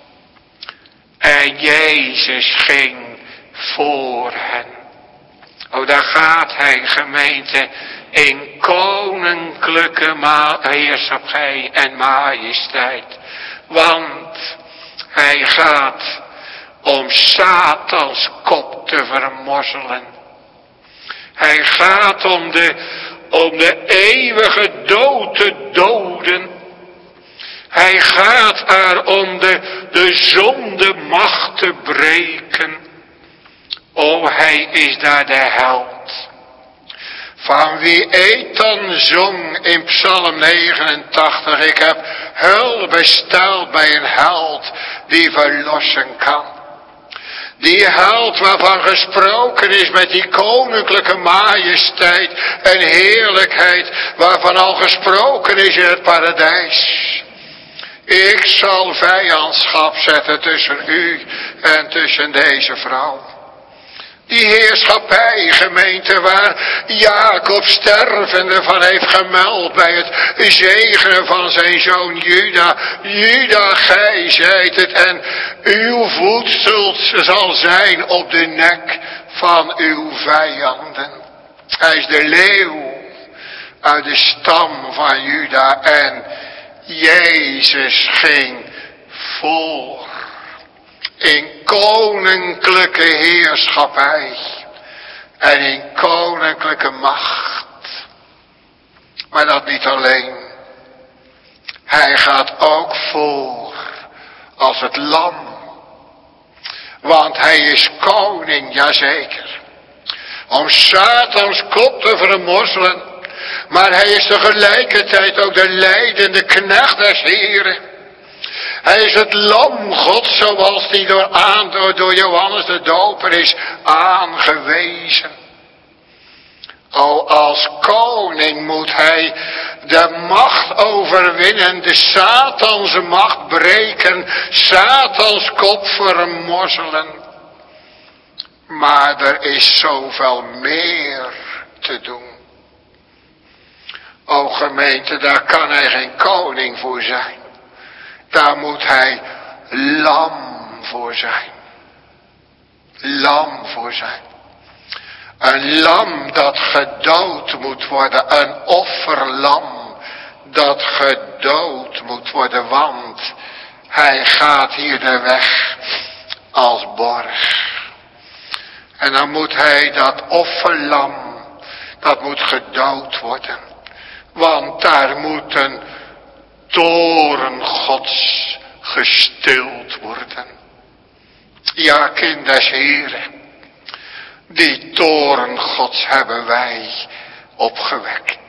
Speaker 1: En Jezus ging voor hen. Oh, daar gaat hij, gemeente, in koninklijke ma- heerschappij en majesteit. Want hij gaat om Satans kop te vermorzelen. Hij gaat om de, om de eeuwige dood te doden. Hij gaat er om de, de zonde macht te breken. O, hij is daar de held. Van wie Ethan zong in Psalm negenentachtig. Ik heb hulp besteld bij een held die verlossen kan. Die held waarvan gesproken is met die koninklijke majesteit en heerlijkheid. Waarvan al gesproken is in het paradijs. Ik zal vijandschap zetten tussen u en tussen deze vrouw. Die heerschappij, gemeente, waar Jacob stervende van heeft gemeld bij het zegenen van zijn zoon Juda. Juda, gij zijt het en uw voedsel zal zijn op de nek van uw vijanden. Hij is de leeuw uit de stam van Juda en Jezus ging voor. In koninklijke heerschappij. En in koninklijke macht. Maar dat niet alleen. Hij gaat ook voor. Als het lam. Want hij is koning, jazeker. Om Satans kop te vermorzelen. Maar hij is tegelijkertijd ook de leidende knecht des Heren. Hij is het lam God zoals die door, aan, door, door Johannes de Doper is aangewezen. O, als koning moet hij de macht overwinnen, de Satans macht breken, Satans kop vermorzelen. Maar er is zoveel meer te doen. O gemeente, daar kan hij geen koning voor zijn. Daar moet hij lam voor zijn. Lam voor zijn. Een lam dat gedood moet worden. Een offerlam dat gedood moet worden. Want hij gaat hier de weg als borg. En dan moet hij dat offerlam, dat moet gedood worden. Want daar moet een toren Gods gestild worden. Ja, kind des Heren. Die toren Gods hebben wij opgewekt.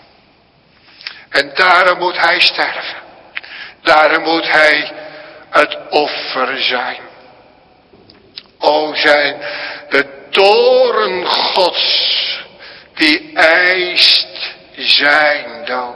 Speaker 1: En daarom moet hij sterven. Daarom moet hij het offer zijn. O, zijn de toren Gods die eist zijn dood.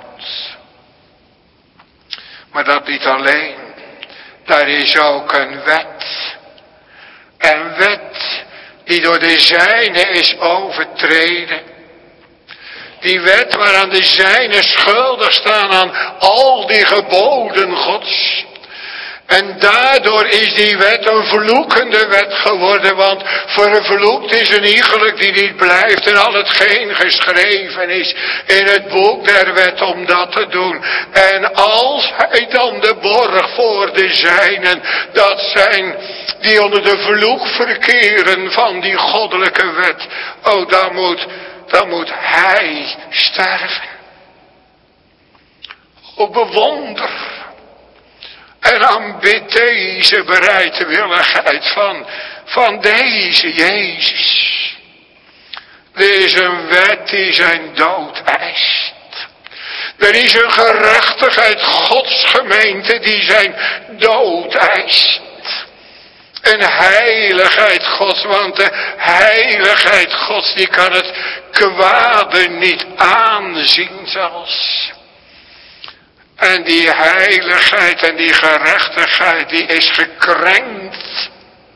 Speaker 1: Maar dat niet alleen. Daar is ook een wet. Een wet die door de zijnen is overtreden. Die wet waaraan de zijnen schuldig staan aan al die geboden Gods. En daardoor is die wet een vloekende wet geworden. Want vervloekt is een iegelijk die niet blijft. En al hetgeen geschreven is in het boek der wet om dat te doen. En als hij dan de borg voor de zijnen. Dat zijn die onder de vloek verkeren van die goddelijke wet. Oh, dan moet, dan moet hij sterven. O, bewonder. En aanbid deze bereidwilligheid van, van deze Jezus. Er is een wet die zijn dood eist. Er is een gerechtigheid Gods gemeente die zijn dood eist. Een heiligheid Gods, want de heiligheid Gods die kan het kwade niet aanzien zelfs. En die heiligheid en die gerechtigheid die is gekrenkt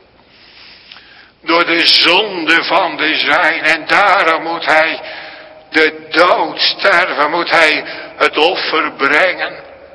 Speaker 1: door de zonde van de zijn. En daarom moet hij de dood sterven, moet hij het offer brengen.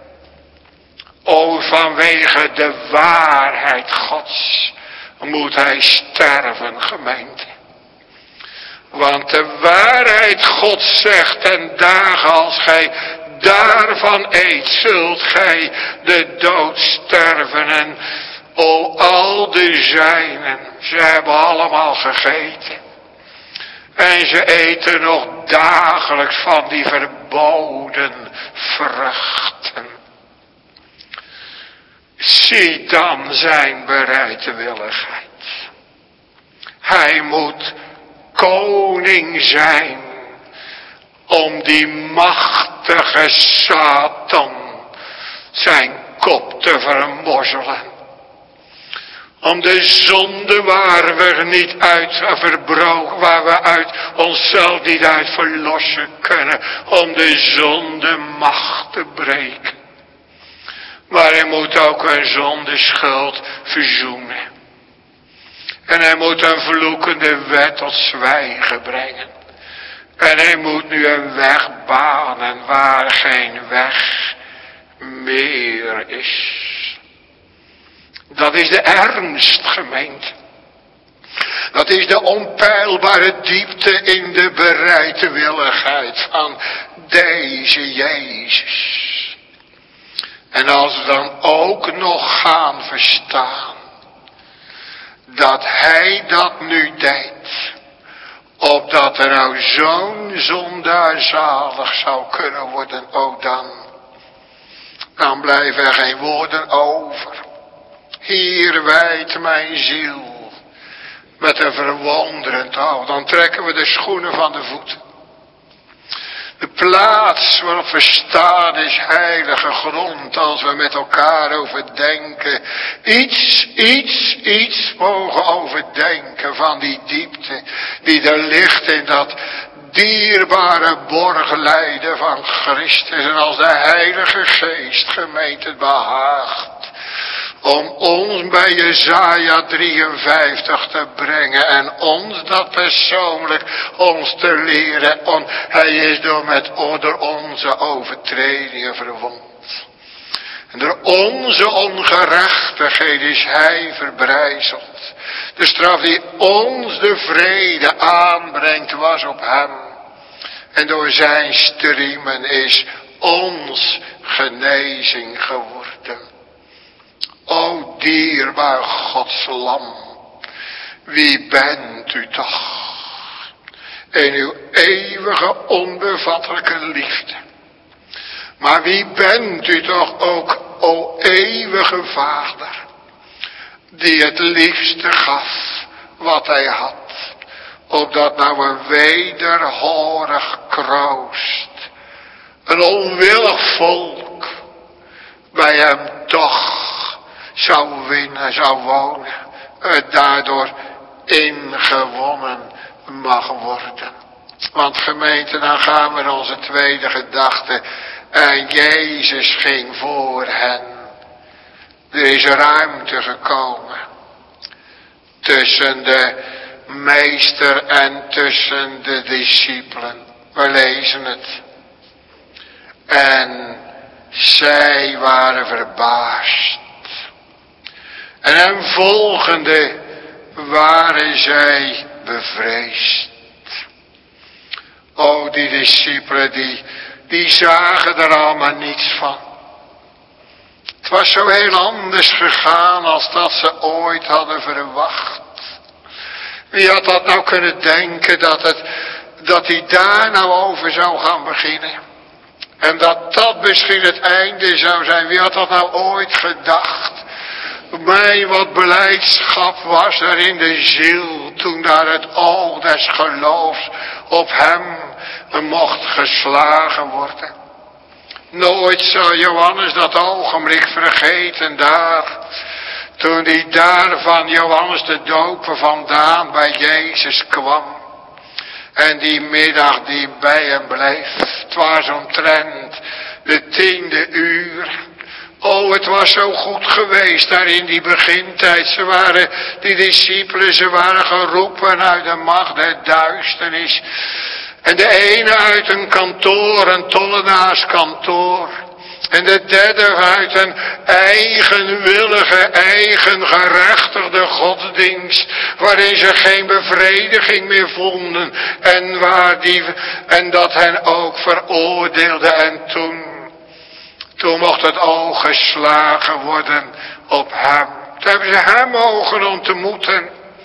Speaker 1: O, vanwege de waarheid Gods moet hij sterven, gemeente. Want de waarheid Gods zegt ten dagen als gij daarvan eet, zult gij de dood sterven. En o, al de zijnen, ze hebben allemaal gegeten. En ze eten nog dagelijks van die verboden vruchten. Zie dan zijn bereidwilligheid. Hij moet koning zijn om die machtige Satan zijn kop te vermorzelen. Om de zonde waar we niet uit verbroken, waar we uit onszelf niet uit verlossen kunnen. Om de zonde macht te breken. Maar hij moet ook een zondeschuld verzoenen. En hij moet een vloekende wet tot zwijgen brengen. En hij moet nu een weg banen waar geen weg meer is. Dat is de ernst, gemeente. Dat is de onpeilbare diepte in de bereidwilligheid van deze Jezus. En als we dan ook nog gaan verstaan dat hij dat nu deed, opdat er nou zo'n zondaar zalig zou kunnen worden, ook dan, dan blijven er geen woorden over. Hier wijdt mijn ziel met een verwonderend oog. Dan trekken we de schoenen van de voeten. De plaats waarop we staan is heilige grond, als we met elkaar overdenken. Iets, iets, iets mogen overdenken van die diepte die er ligt in dat dierbare borglijden van Christus. En als de Heilige Geest, gemeente, het behaagt om ons bij Jesaja drieënvijftig te brengen en ons dat persoonlijk ons te leren. On, hij is door met door onze overtredingen verwond. En door onze ongerechtigheid is hij verbrijzeld. De straf die ons de vrede aanbrengt was op hem. En door zijn striemen is ons genezing geworden. O dierbaar Gods lam, wie bent u toch? In uw eeuwige onbevattelijke liefde. Maar wie bent u toch ook, o eeuwige Vader, die het liefste gaf wat hij had, opdat nou een wederhorig kroost, een onwillig volk, bij hem toch zou winnen, zou wonen, het daardoor ingewonnen mag worden. Want gemeente, dan gaan we naar onze tweede gedachte. En Jezus ging voor hen. Er is ruimte gekomen tussen de meester en tussen de discipelen. We lezen het. En zij waren verbaasd. En hem volgende waren zij bevreesd. O, die discipelen, die, die zagen er allemaal niets van. Het was zo heel anders gegaan als dat ze ooit hadden verwacht. Wie had dat nou kunnen denken, dat, het, dat hij daar nou over zou gaan beginnen? En dat dat misschien het einde zou zijn. Wie had dat nou ooit gedacht? Mij wat beleidschap was er in de ziel, toen daar het oog des geloofs op hem mocht geslagen worden. Nooit zal Johannes dat ogenblik vergeten daar, toen hij daar van Johannes de Doper vandaan bij Jezus kwam. En die middag die bij hem bleef, het was omtrent de tiende uur. Oh, het was zo goed geweest daar in die begintijd. Ze waren, die discipelen, ze waren geroepen uit de macht der duisternis. En de ene uit een kantoor, een tollenaarskantoor. En de derde uit een eigenwillige, eigengerechtigde godsdienst, waarin ze geen bevrediging meer vonden. En, waar die, en dat hen ook veroordeelde. En toen... Toen mocht het oog geslagen worden op hem. Toen hebben ze hem mogen ontmoeten.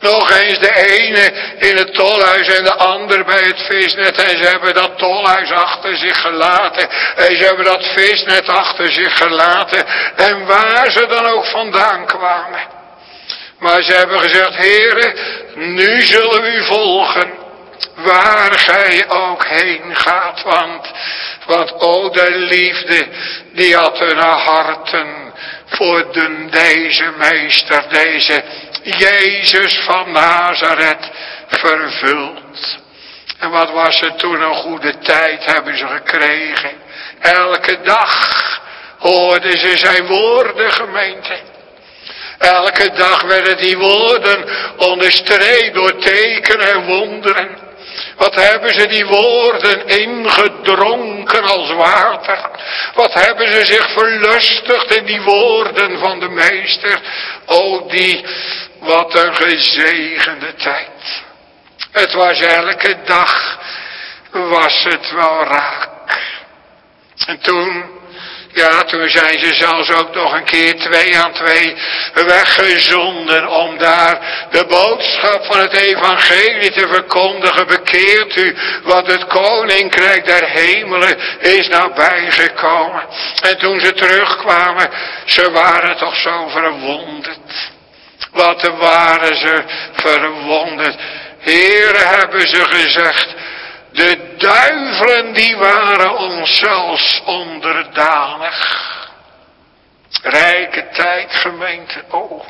Speaker 1: Nog eens de ene in het tolhuis en de ander bij het visnet. En ze hebben dat tolhuis achter zich gelaten. En ze hebben dat visnet achter zich gelaten. En waar ze dan ook vandaan kwamen. Maar ze hebben gezegd, Heere, nu zullen we u volgen. Waar gij ook heen gaat. Want, want o de liefde, die had hun harten voor de, deze meester, deze Jezus van Nazareth vervuld. En wat was het toen een goede tijd hebben ze gekregen. Elke dag hoorden ze zijn woorden, gemeente. Elke dag werden die woorden onderstreept door tekenen en wonderen. Wat hebben ze die woorden ingedronken als water. Wat hebben ze zich verlustigd in die woorden van de meester. O die, wat een gezegende tijd. Het was elke dag, was het wel raak. En toen... Ja, toen zijn ze zelfs ook nog een keer twee aan twee weggezonden om daar de boodschap van het evangelie te verkondigen. Bekeert u, want het koninkrijk der hemelen is nabijgekomen. En toen ze terugkwamen, ze waren toch zo verwonderd. Wat waren ze verwonderd. Heren, hebben ze gezegd. De duivelen die waren ons zelfs onderdanig. Rijke tijd, gemeente. Oh.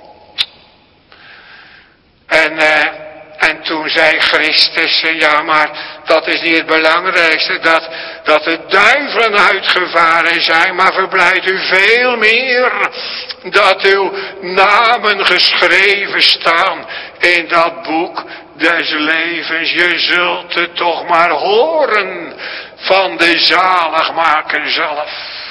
Speaker 1: En, uh, en toen zei Christus, ja maar dat is niet het belangrijkste. Dat, dat de duivelen uitgevaren zijn. Maar verblijd u veel meer. Dat uw namen geschreven staan in dat boek des levens. Je zult het toch maar horen van de zaligmaker zelf.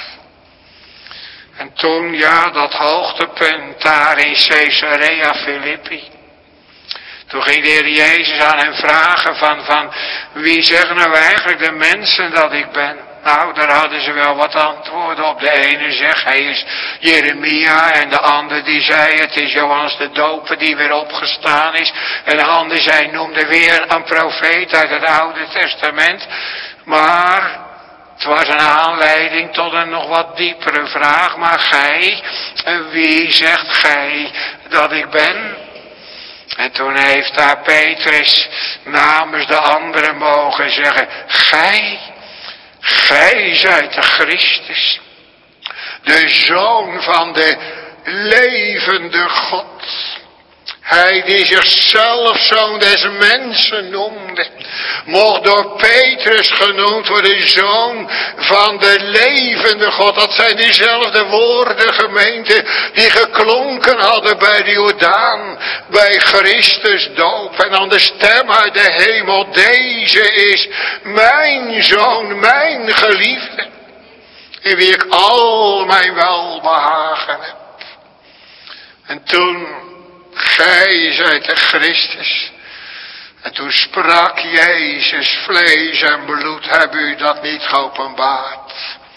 Speaker 1: En toen, ja, dat hoogtepunt daar in Caesarea Philippi. Toen ging de Heer Jezus aan hem vragen van, van wie zeggen nou eigenlijk de mensen dat ik ben? Nou, daar hadden ze wel wat antwoorden op. De ene zegt, hij is Jeremia. En de ander die zei, het is Johannes de Doper die weer opgestaan is. En de ander zei, noemde weer een profeet uit het Oude Testament. Maar het was een aanleiding tot een nog wat diepere vraag. Maar gij, wie zegt gij dat ik ben? En toen heeft daar Petrus namens de anderen mogen zeggen, gij... Gij zijt de Christus, de Zoon van de levende God. Hij die zichzelf Zoon des mensen noemde, mocht door Petrus genoemd worden Zoon van de levende God. Dat zijn diezelfde woorden, gemeente, die geklonken hadden bij de Jordaan, bij Christus doop. En dan de stem uit de hemel, deze is mijn Zoon, mijn geliefde, in wie ik al mijn welbehagen heb. En toen... Gij zijt de Christus. En toen sprak Jezus, vlees en bloed hebben u dat niet geopenbaard.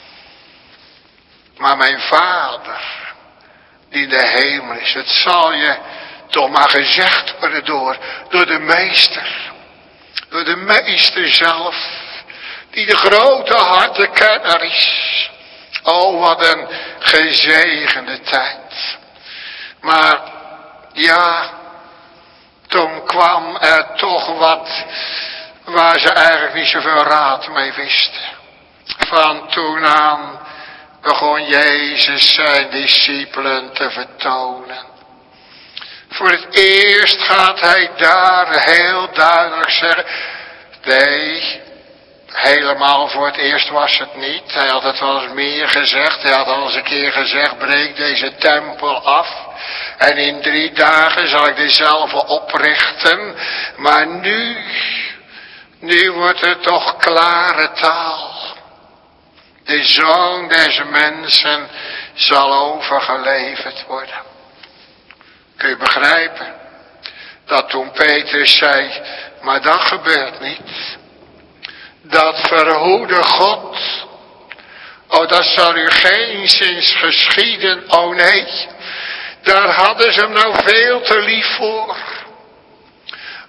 Speaker 1: Maar mijn Vader, die in de hemel is. Het zal je toch maar gezegd worden door, door de meester. Door de meester zelf. Die de grote hartenkenner is. Oh, wat een gezegende tijd. Maar... Ja, toen kwam er toch wat waar ze eigenlijk niet zoveel raad mee wisten. Van toen aan begon Jezus zijn discipelen te vertonen. Voor het eerst gaat hij daar heel duidelijk zeggen, nee, helemaal voor het eerst was het niet. Hij had het wel eens meer gezegd. Hij had al eens een keer gezegd, breek deze tempel af. En in drie dagen zal ik dezelfde oprichten. Maar nu, nu wordt het toch klare taal. De Zoon des mensen zal overgeleverd worden. Kun je begrijpen? Dat toen Petrus zei, maar dat gebeurt niet. Dat verhoede God. Oh, dat zal u geenszins geschieden. Oh nee. Daar hadden ze hem nou veel te lief voor.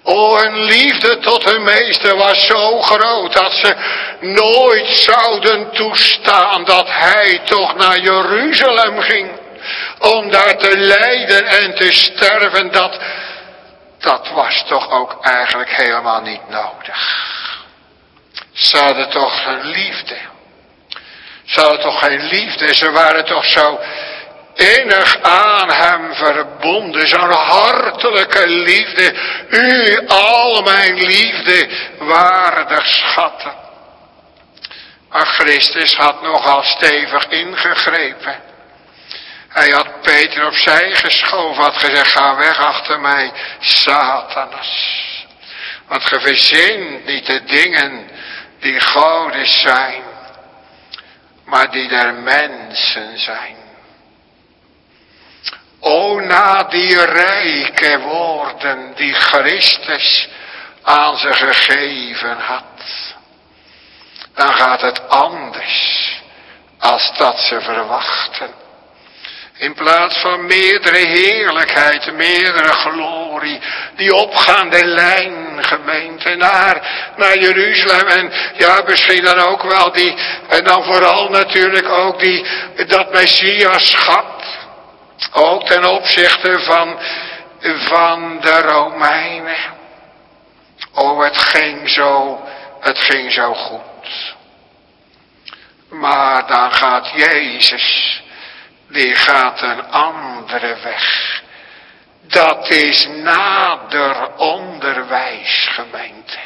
Speaker 1: O, hun liefde tot hun meester was zo groot dat ze nooit zouden toestaan dat hij toch naar Jeruzalem ging. Om daar te lijden en te sterven, dat, dat was toch ook eigenlijk helemaal niet nodig. Ze hadden toch geen liefde. Ze hadden toch geen liefde. Ze waren toch zo innig aan hem verbonden. Zo'n hartelijke liefde. U al mijn liefde waardig schatten. Maar Christus had nogal stevig ingegrepen. Hij had Peter opzij geschoven. Had gezegd, ga weg achter mij, Satanas. Want ge verzint niet de dingen die Godes zijn, maar die der mensen zijn. O, na die rijke woorden die Christus aan ze gegeven had, dan gaat het anders als dat ze verwachten. In plaats van meerdere heerlijkheid, meerdere glorie, die opgaande lijn, gemeente, naar, naar Jeruzalem. En ja, misschien dan ook wel die, en dan vooral natuurlijk ook die, dat Messiaschap. Ook ten opzichte van, van de Romeinen. Oh, het ging zo, het ging zo goed. Maar dan gaat Jezus, die gaat een andere weg. Dat is nader onderwijs, gemeente.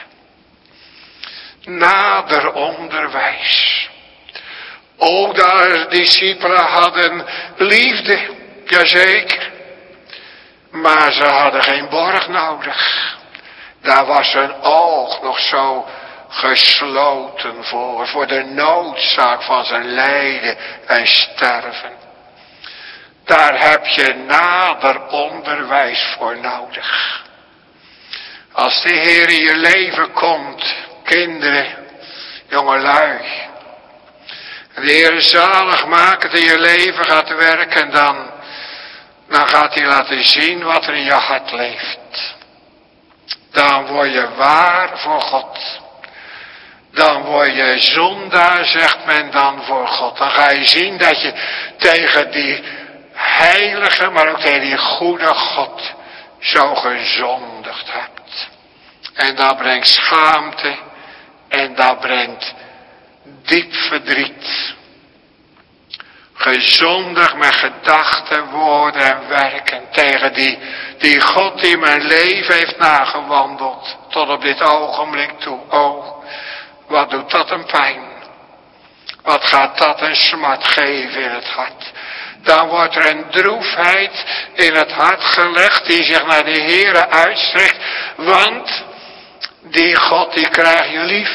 Speaker 1: Nader onderwijs. O, de discipelen hadden liefde, jazeker. Maar ze hadden geen borg nodig. Daar was hun oog nog zo gesloten voor. Voor de noodzaak van zijn lijden en sterven. Daar heb je nader onderwijs voor nodig. Als de Heer in je leven komt, kinderen, jongelui. En de Heer zalig maakt in je leven gaat werken, dan, dan gaat hij laten zien wat er in je hart leeft. Dan word je waar voor God. Dan word je zondaar, zegt men dan, voor God. Dan ga je zien dat je tegen die heilige, maar ook tegen die goede God zo gezondigd hebt. En dat brengt schaamte en dat brengt diep verdriet. Gezondigd met gedachten, woorden en werken tegen die, die God die mijn leven heeft nagewandeld tot op dit ogenblik toe. Oh, wat doet dat een pijn. Wat gaat dat een smart geven in het hart. Dan wordt er een droefheid in het hart gelegd die zich naar de Heere uitstrekt. Want die God die krijg je lief.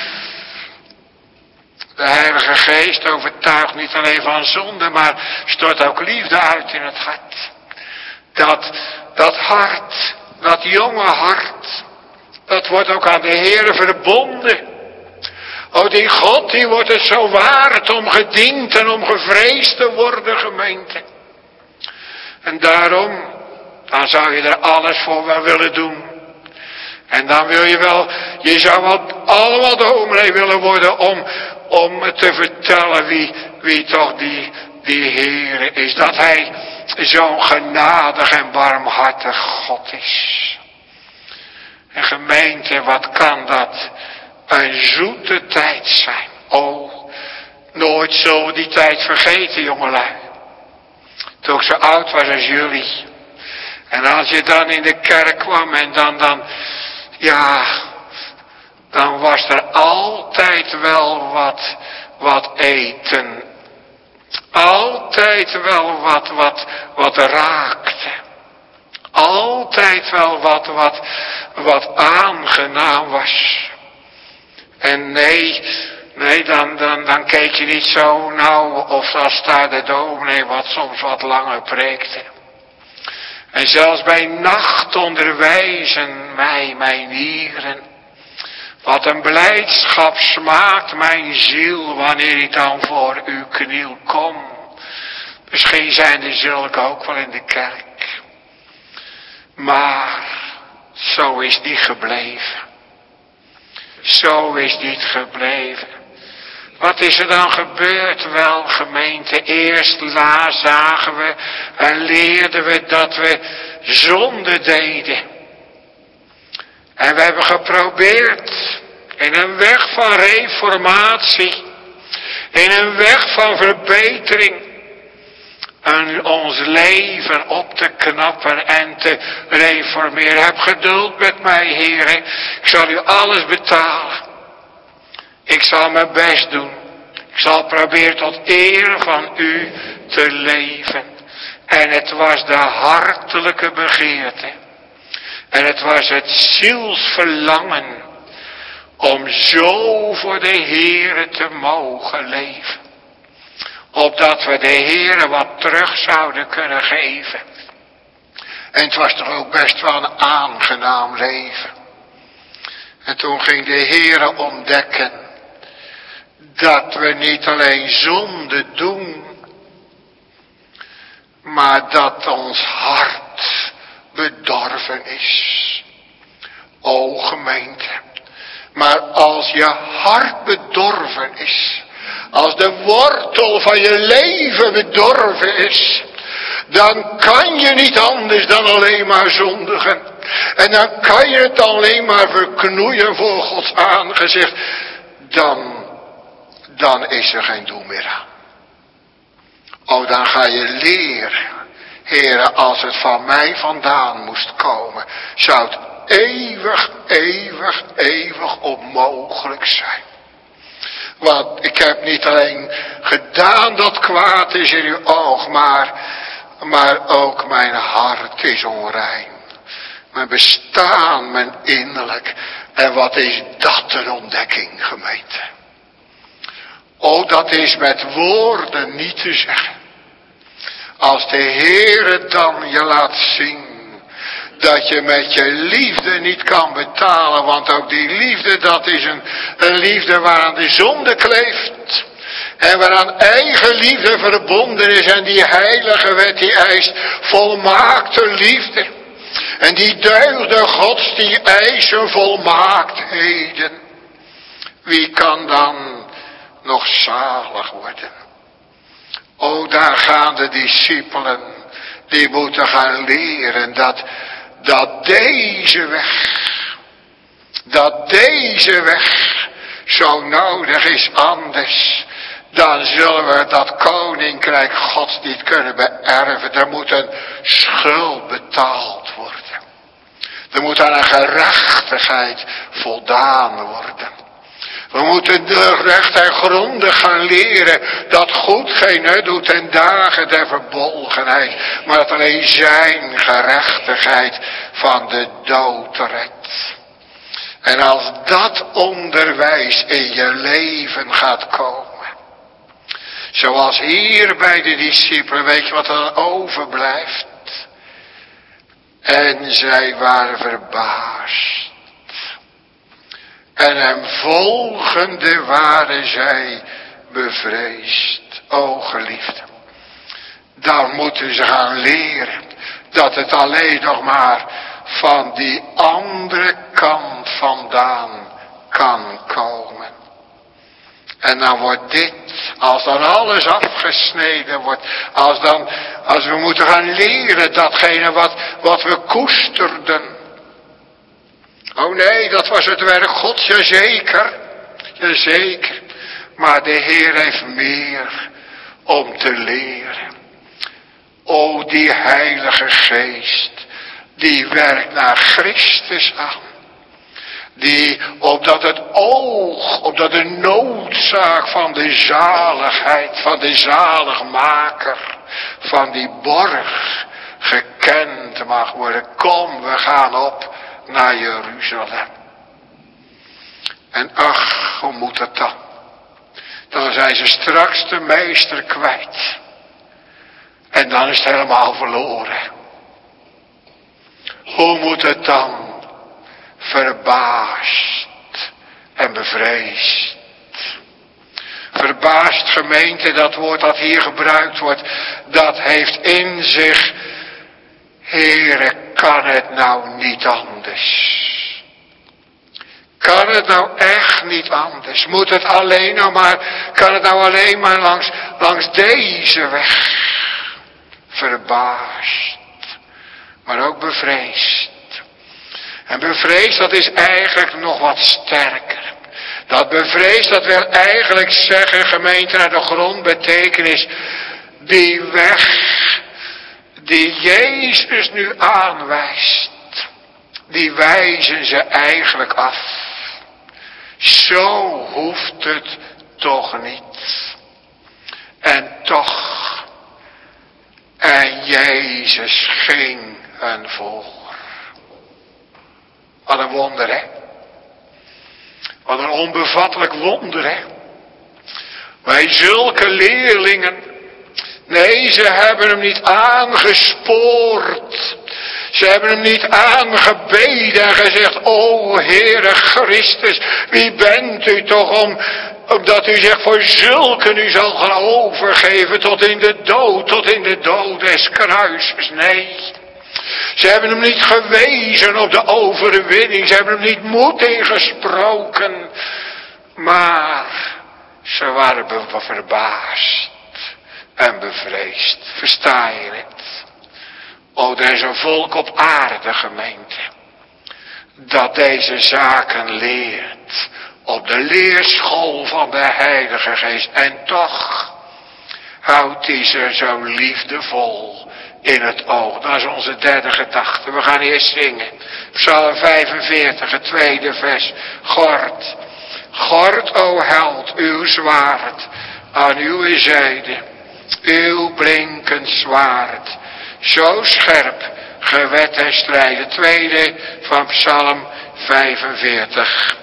Speaker 1: De Heilige Geest overtuigt niet alleen van zonde, maar stort ook liefde uit in het hart. Dat, dat hart, dat jonge hart, dat wordt ook aan de Heere verbonden. O, die God, die wordt het zo waard om gediend en om gevreesd te worden, gemeente. En daarom, dan zou je er alles voor wel willen doen. En dan wil je wel, je zou wel allemaal dominee willen worden om, om te vertellen wie, wie toch die, die Heere is. Dat hij zo'n genadig en barmhartig God is. En gemeente, wat kan dat een zoete tijd zijn. Oh, nooit zullen we die tijd vergeten, jongelui. Toen ik zo oud was als jullie. En als je dan in de kerk kwam en dan, dan, ja, dan was er altijd wel wat, wat eten. Altijd wel wat, wat, wat raakte. Altijd wel wat, wat, wat aangenaam was. En nee, nee, dan, dan, dan keek je niet zo nauw of als daar de dominee wat soms wat langer preekte. En zelfs bij nacht onderwijzen mij mijn nieren. Wat een blijdschap smaakt mijn ziel wanneer ik dan voor uw kniel kom. Misschien zijn er zulke ook wel in de kerk. Maar Zo is die gebleven. Zo is die gebleven. Wat is er dan gebeurd? Wel, gemeente, eerst la zagen we en leerden we dat we zonde deden. En we hebben geprobeerd in een weg van reformatie, in een weg van verbetering, en ons leven op te knappen en te reformeren. Heb geduld met mij, heren. Ik zal u alles betalen. Ik zal mijn best doen. Ik zal proberen tot eer van u te leven. En het was de hartelijke begeerte. En het was het zielsverlangen om zo voor de Heere te mogen leven. Opdat we de Heere wat terug zouden kunnen geven. En het was toch ook best wel een aangenaam leven. En toen ging de Heere ontdekken dat we niet alleen zonde doen, maar dat ons hart bedorven is. O gemeente, maar als je hart bedorven is, als de wortel van je leven bedorven is, dan kan je niet anders dan alleen maar zondigen. En dan kan je het alleen maar verknoeien voor Gods aangezicht. Dan, dan is er geen doel meer aan. Oh, dan ga je leren. Heere, als het van mij vandaan moest komen, zou het eeuwig, eeuwig, eeuwig onmogelijk zijn. Want ik heb niet alleen gedaan dat kwaad is in uw oog, maar, maar ook mijn hart is onrein. Mijn bestaan, mijn innerlijk. En wat is dat een ontdekking, gemeente. Oh, dat is met woorden niet te zeggen. Als de Heere dan je laat zien dat je met je liefde niet kan betalen, want ook die liefde, dat is een, een liefde waaraan de zonde kleeft. En waaraan eigen liefde verbonden is, en die heilige wet die eist volmaakte liefde. En die deugde Gods die eisen volmaaktheden. Wie kan dan nog zalig worden? O, daar gaan de discipelen, die moeten gaan leren dat, dat deze weg, dat deze weg zo nodig is, anders dan zullen we dat koninkrijk Gods niet kunnen beërven. Er moet een schuld betaald worden. Er moet aan een gerechtigheid voldaan worden. We moeten de recht en grondig gaan leren dat goed geen nut doet ten dagen der verbolgenheid, maar dat alleen zijn gerechtigheid van de dood redt. En als dat onderwijs in je leven gaat komen, zoals hier bij de discipelen, weet je wat er dan overblijft? En zij waren verbaasd. En hem volgende waren zij bevreesd. O geliefde, dan moeten ze gaan leren dat het alleen nog maar van die andere kant vandaan kan komen. En dan wordt dit, als dan alles afgesneden wordt, als dan, als we moeten gaan leren datgene wat, wat we koesterden. Oh nee, dat was het werk Gods, jazeker, jazeker. Maar de Heer heeft meer om te leren. O, die Heilige Geest, die werkt naar Christus aan. Die, opdat het oog, opdat de noodzaak van de zaligheid, van de zaligmaker, van die borg gekend mag worden. Kom, we gaan op naar Jeruzalem. En ach, hoe moet het dan? Dan zijn ze straks de meester kwijt. En dan is het helemaal verloren. Hoe moet het dan? Verbaasd en bevreesd. Verbaasd, gemeente, dat woord dat hier gebruikt wordt, dat heeft in zich, Heere, kan het nou niet anders? Kan het nou echt niet anders? Moet het alleen nou maar, kan het nou alleen maar langs, langs deze weg? Verbaasd, maar ook bevreesd. En bevreesd, dat is eigenlijk nog wat sterker. Dat bevreesd, dat wil eigenlijk zeggen, gemeente, naar de grondbetekenis, die weg die Jezus nu aanwijst, die wijzen ze eigenlijk af. Zo hoeft het toch niet. En toch, en Jezus ging hen voor. Wat een wonder, hè? Wat een onbevattelijk wonder, hè? Wij zulke leerlingen, nee, ze hebben hem niet aangespoord. Ze hebben hem niet aangebeden en gezegd, o Heere Christus, wie bent u toch om, omdat u zich voor zulken u zal gaan overgeven tot in de dood, tot in de dood des kruises. Nee, ze hebben hem niet gewezen op de overwinning, ze hebben hem niet moed ingesproken, maar ze waren verbaasd en bevreesd. Versta je het? O, er is een volk op aarde, gemeente, dat deze zaken leert op de leerschool van de Heilige Geest. En toch houdt hij ze zo liefdevol in het oog. Dat is onze derde gedachte. We gaan eerst zingen. Psalm vijfenveertig, het tweede vers. Gord, gord, o held, uw zwaard aan uw zijde, uw blinkend zwaard, zo scherp, gewet en strijden. Tweede van Psalm vijfenveertig.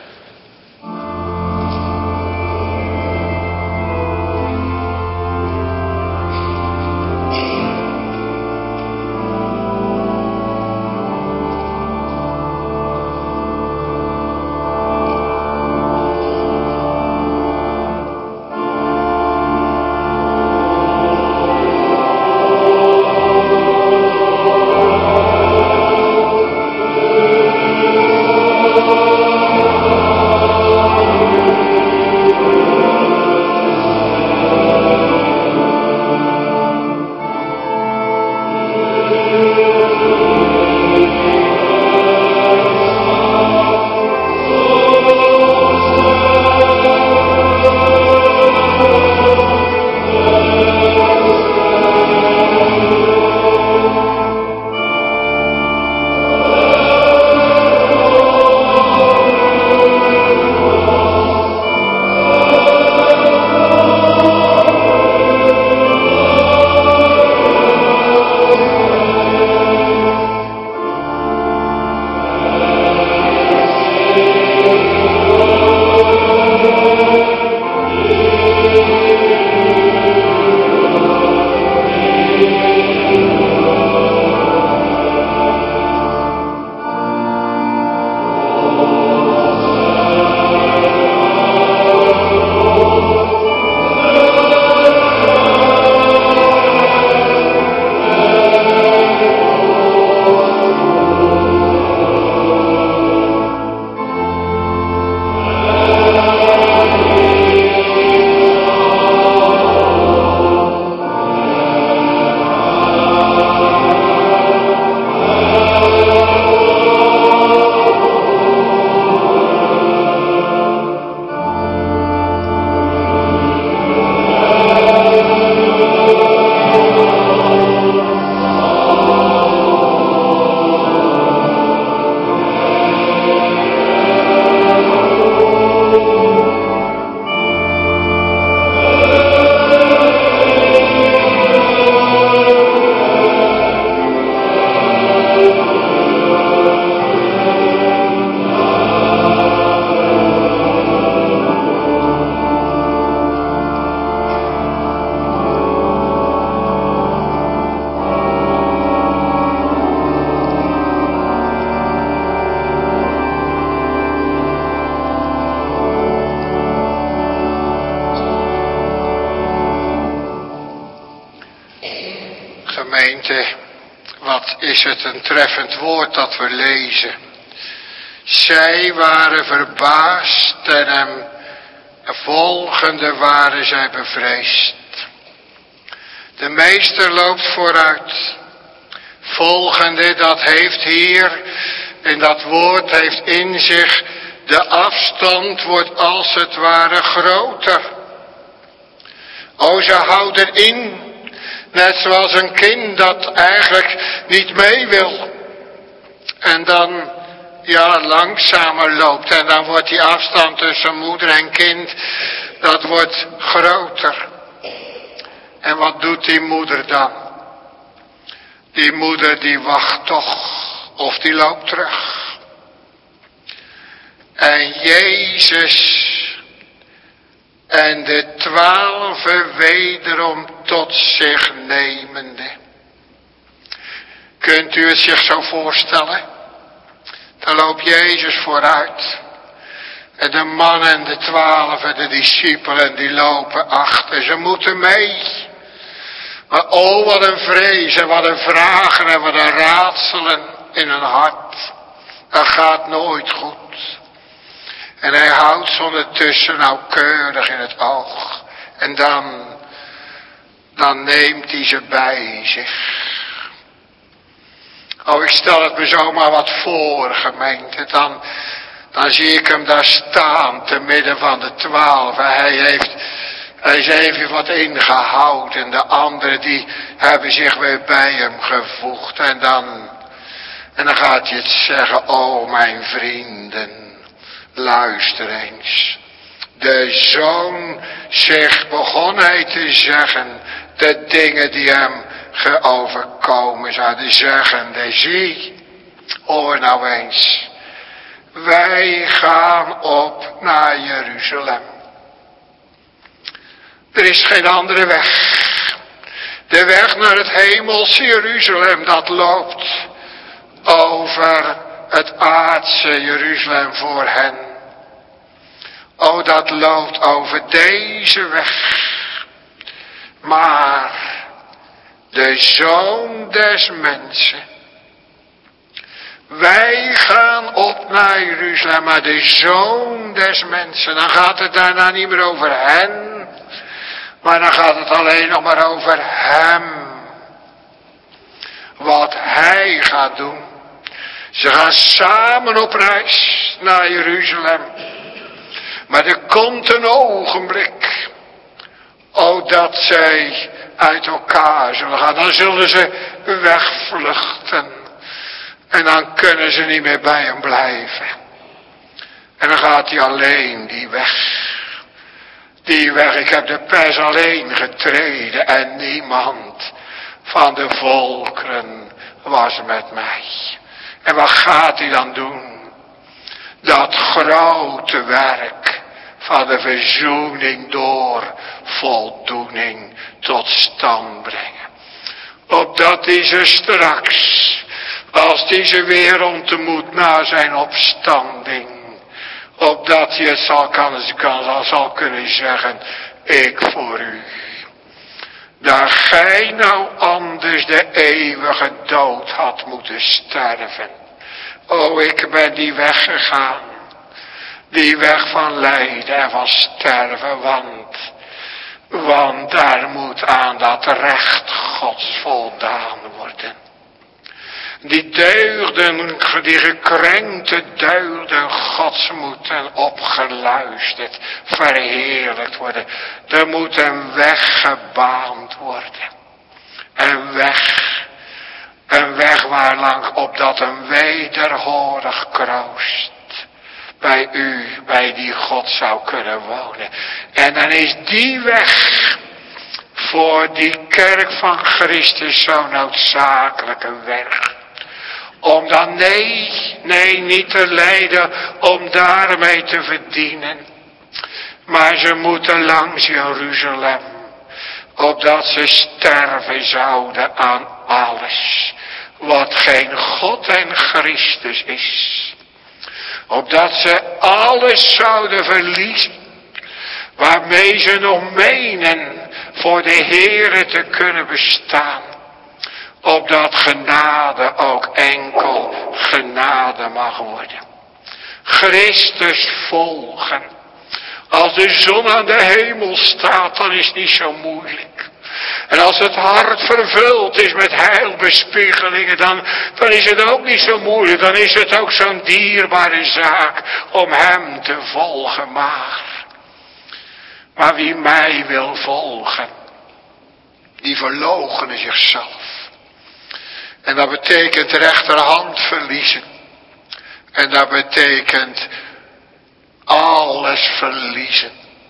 Speaker 1: wat is het een treffend woord dat we lezen. Zij waren verbaasd en hem volgende waren zij bevreesd. De meester loopt vooruit. Volgende, dat heeft hier, en dat woord heeft in zich, de afstand wordt als het ware groter. O, ze houden in, net zoals een kind dat eigenlijk niet mee wil. En dan, ja, langzamer loopt. En dan wordt die afstand tussen moeder en kind, dat wordt groter. En wat doet die moeder dan? Die moeder die wacht toch, of die loopt terug. En Jezus en de twaalfe wederom tot zich nemende. Kunt u het zich zo voorstellen? Dan loopt Jezus vooruit. En de man en de twaalfe, de discipelen, die lopen achter. Ze moeten mee. Maar oh, wat een vrees en wat een vragen en wat een raadselen in hun hart. Dat gaat nooit goed. En hij houdt ze ondertussen nauwkeurig in het oog. En dan, dan neemt hij ze bij zich. Oh, ik stel het me zomaar wat voor, gemeente. Dan, dan zie ik hem daar staan, te midden van de twaalf. Hij heeft, hij is even wat ingehouden. En de anderen die hebben zich weer bij hem gevoegd. En dan, en dan gaat hij het zeggen, oh mijn vrienden. Luister eens. De zoon zich begon hij te zeggen. De dingen die hem geoverkomen zouden zeggen. De zie. Hoor nou eens. Wij gaan op naar Jeruzalem. Er is geen andere weg. De weg naar het hemelse Jeruzalem, dat loopt over het aardse Jeruzalem voor hen. O, dat loopt over deze weg. Maar de Zoon des mensen. Wij gaan op naar Jeruzalem, maar de Zoon des mensen. Dan gaat het daarna niet meer over hen. Maar dan gaat het alleen nog maar over hem. Wat hij gaat doen. Ze gaan samen op reis naar Jeruzalem. Maar er komt een ogenblik. O, dat zij uit elkaar zullen gaan. Dan zullen ze wegvluchten. En dan kunnen ze niet meer bij hem blijven. En dan gaat hij alleen die weg. Die weg, ik heb de pers alleen getreden. En niemand van de volkeren was met mij. En wat gaat hij dan doen? Dat grote werk van de verzoening door voldoening tot stand brengen. Opdat hij ze straks, als hij ze weer ontmoet na zijn opstanding, opdat hij het zal, kan, kan, zal kunnen zeggen, ik voor u. Daar gij nou anders de eeuwige dood had moeten sterven. O, ik ben die weg gegaan. Die weg van lijden en van sterven, want, want daar moet aan dat recht Gods voldaan worden. Die deugden, die gekrenkte deugden Gods moeten opgeluisterd, verheerlijkt worden. Er moet een weg gebaand worden. Een weg. Een weg waarlang opdat een wederhorig kroost bij u, bij die God zou kunnen wonen. En dan is die weg voor die kerk van Christus zo'n noodzakelijke weg. Om dan, nee, nee, niet te lijden, om daarmee te verdienen. Maar ze moeten langs Jeruzalem, opdat ze sterven zouden aan alles, wat geen God en Christus is. Opdat ze alles zouden verliezen, waarmee ze nog menen voor de Heere te kunnen bestaan. Opdat genade ook enkel genade mag worden. Christus volgen. Als de zon aan de hemel staat, dan is het niet zo moeilijk. En als het hart vervuld is met heilbespiegelingen, dan, dan is het ook niet zo moeilijk. Dan is het ook zo'n dierbare zaak om hem te volgen. Maar, maar wie mij wil volgen, die verloochenen zichzelf. En dat betekent rechterhand verliezen. En dat betekent alles verliezen.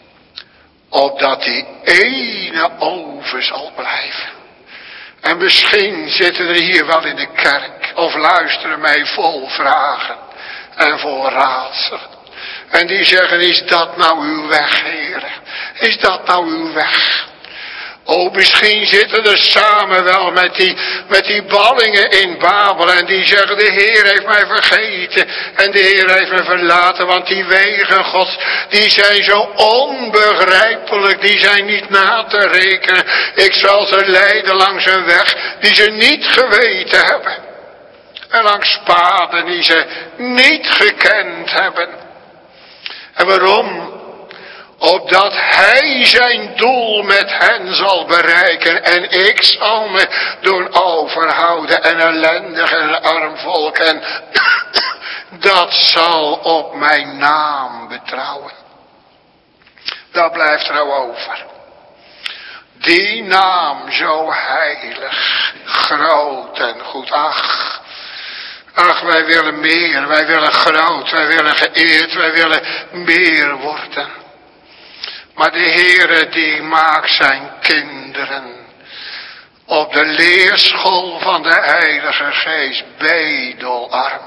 Speaker 1: Opdat die ene over zal blijven. En misschien zitten er hier wel in de kerk. Of luisteren mij vol vragen. En vol raadselen. En die zeggen, is dat nou uw weg, heren? Is dat nou uw weg? Oh, misschien zitten er samen wel met die, met die ballingen in Babel. En die zeggen, de Heer heeft mij vergeten. En de Heer heeft mij verlaten. Want die wegen Gods, die zijn zo onbegrijpelijk. Die zijn niet na te rekenen. Ik zal ze leiden langs een weg die ze niet geweten hebben. En langs paden die ze niet gekend hebben. En waarom? Opdat hij zijn doel met hen zal bereiken. En ik zal me doen overhouden. En ellendig en arm volk. En dat zal op mijn naam betrouwen. Dat blijft er nou over. Die naam zo heilig, groot en goed. Ach. Ach, wij willen meer. Wij willen groot. Wij willen geëerd. Wij willen meer worden. Maar de Heere die maakt zijn kinderen op de leerschool van de Heilige Geest bedelarm.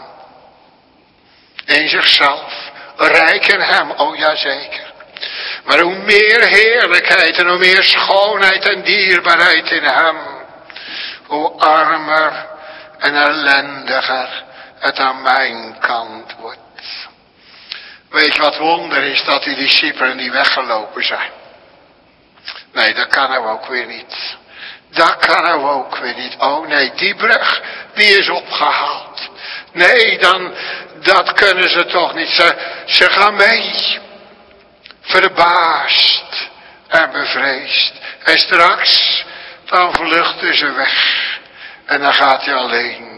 Speaker 1: In zichzelf, rijk in hem, oh ja zeker. Maar hoe meer heerlijkheid en hoe meer schoonheid en dierbaarheid in hem, hoe armer en ellendiger het aan mijn kant wordt. Weet je wat wonder is? Dat die discipelen niet weggelopen zijn. Nee, dat kan nou ook weer niet. Dat kan nou ook weer niet. Oh nee, die brug, die is opgehaald. Nee, dan, dat kunnen ze toch niet. Ze, ze gaan mee. Verbaasd en bevreesd. En straks, dan vluchten ze weg. En dan gaat hij alleen.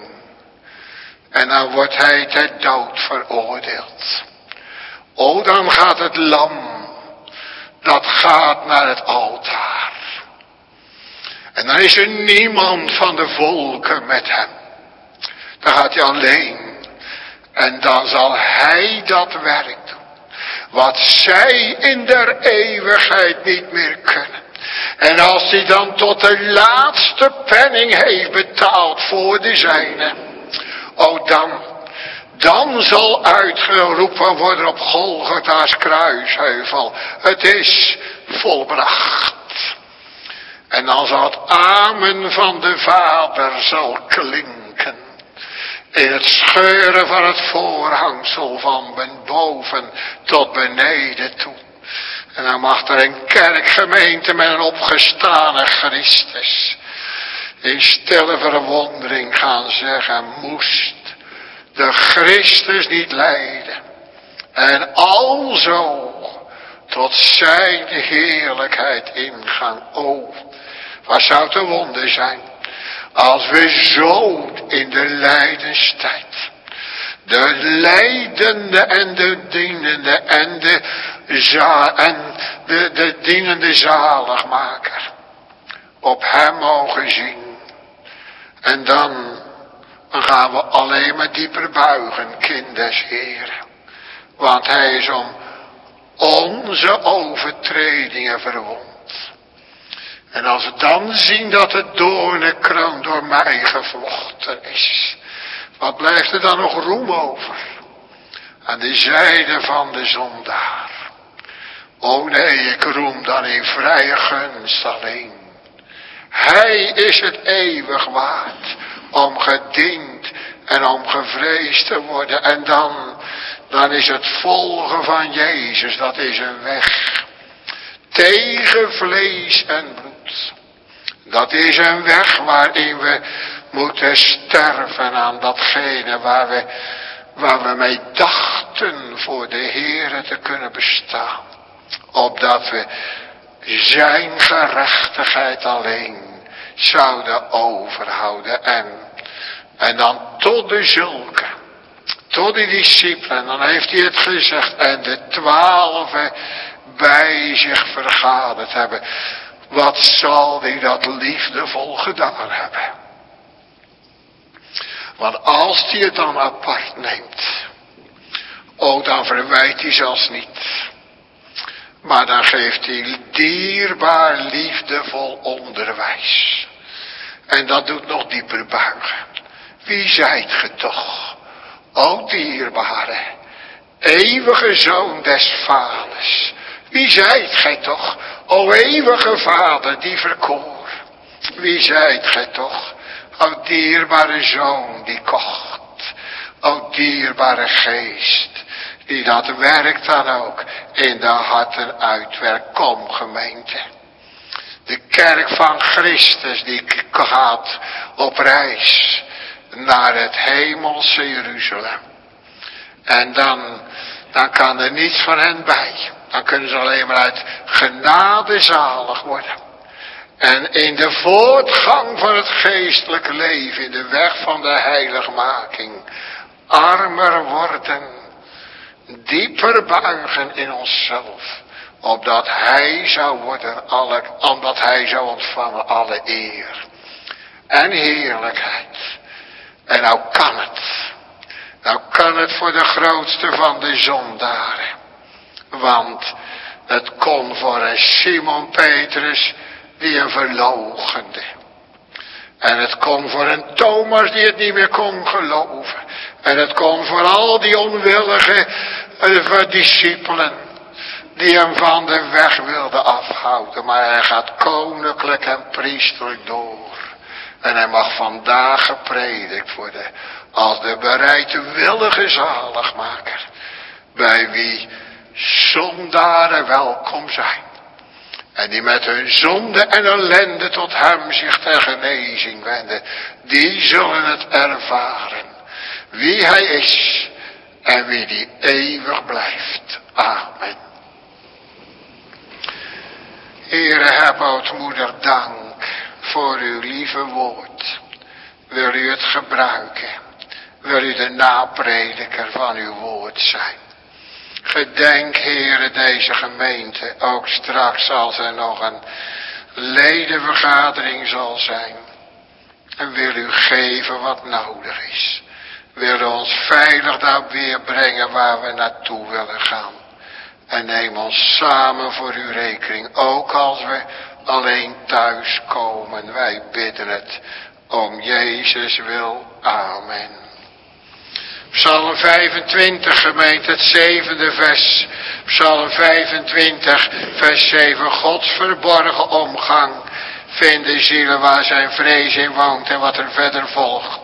Speaker 1: En dan wordt hij ter dood veroordeeld. Oh, dan gaat het lam, dat gaat naar het altaar. En dan is er niemand van de volken met hem. Dan gaat hij alleen. En dan zal hij dat werk doen. Wat zij in der eeuwigheid niet meer kunnen. En als hij dan tot de laatste penning heeft betaald voor de zijne. Oh, dan... Dan zal uitgeroepen worden op Golgotha's kruisheuvel. Het is volbracht. En dan zal het amen van de Vader zal klinken. In het scheuren van het voorhangsel van boven tot beneden toe. En dan mag er een kerkgemeente met een opgestane Christus in stille verwondering gaan zeggen, moest de Christus niet lijden. En alzo tot zijn heerlijkheid ingaan. O, wat zou het een wonder zijn. Als we zo in de lijdenstijd. De lijdende en de dienende en de, za en de, de dienende zaligmaker. Op hem mogen zien. En dan... Dan gaan we alleen maar dieper buigen, kind des Heren. Want hij is om onze overtredingen verwond. En als we dan zien dat de doornenkroon door mij gevlochten is. Wat blijft er dan nog roem over? Aan de zijde van de zondaar. O nee, ik roem dan in vrije gunst alleen. Hij is het eeuwig waard. Om gediend en om gevreesd te worden. En dan, dan is het volgen van Jezus, dat is een weg. Tegen vlees en bloed. Dat is een weg waarin we moeten sterven aan datgene waar we, waar we mee dachten voor de Heere te kunnen bestaan. Opdat we zijn gerechtigheid alleen zouden overhouden. En, en dan tot de zulke, tot die discipelen, dan heeft hij het gezegd, en de twaalfen bij zich vergaderd hebben. Wat zal die dat liefdevol gedaan hebben? Want als hij het dan apart neemt, oh, dan verwijt hij zelfs niet. Maar dan geeft hij dierbaar liefdevol onderwijs. En dat doet nog dieper buigen. Wie zijt ge toch, o dierbare, eeuwige zoon des vaders. Wie zijt gij toch, o eeuwige vader die verkoor. Wie zijt gij toch, o dierbare zoon die kocht. O dierbare geest die dat werkt dan ook in de harten uitwerkt. Kom gemeente. De kerk van Christus die gaat op reis naar het hemelse Jeruzalem. En dan, dan kan er niets van hen bij. Dan kunnen ze alleen maar uit genade zalig worden. En in de voortgang van het geestelijke leven, in de weg van de heiligmaking, armer worden, dieper buigen in onszelf, opdat hij zou worden, alle, omdat hij zou ontvangen alle eer en heerlijkheid. En nou kan het, nou kan het voor de grootste van de zondaren, want het kon voor een Simon Petrus die een verloochende. En het kon voor een Thomas die het niet meer kon geloven. En het kon voor al die onwillige uh, discipelen die hem van de weg wilden afhouden. Maar hij gaat koninklijk en priesterlijk door. En hij mag vandaag gepredikt worden als de bereidwillige zaligmaker. Bij wie zondaren welkom zijn. En die met hun zonde en ellende tot hem zich ter genezing wenden. Die zullen het ervaren. Wie hij is. En wie die eeuwig blijft. Amen. Heere, heb oudmoeder dank voor uw lieve woord. Wil u het gebruiken. Wil u de naprediker van uw woord zijn. Gedenk, Heere, deze gemeente, ook straks als er nog een ledenvergadering zal zijn. En wil u geven wat nodig is. Wil u ons veilig daar weer brengen waar we naartoe willen gaan. En neem ons samen voor uw rekening, ook als we alleen thuis komen. Wij bidden het om Jezus wil. Amen. Psalm vijfentwintig, gemeente, het zevende vers. Psalm vijfentwintig, vers zeven. Gods verborgen omgang vinden zielen waar zijn vrees in woont en wat er verder volgt.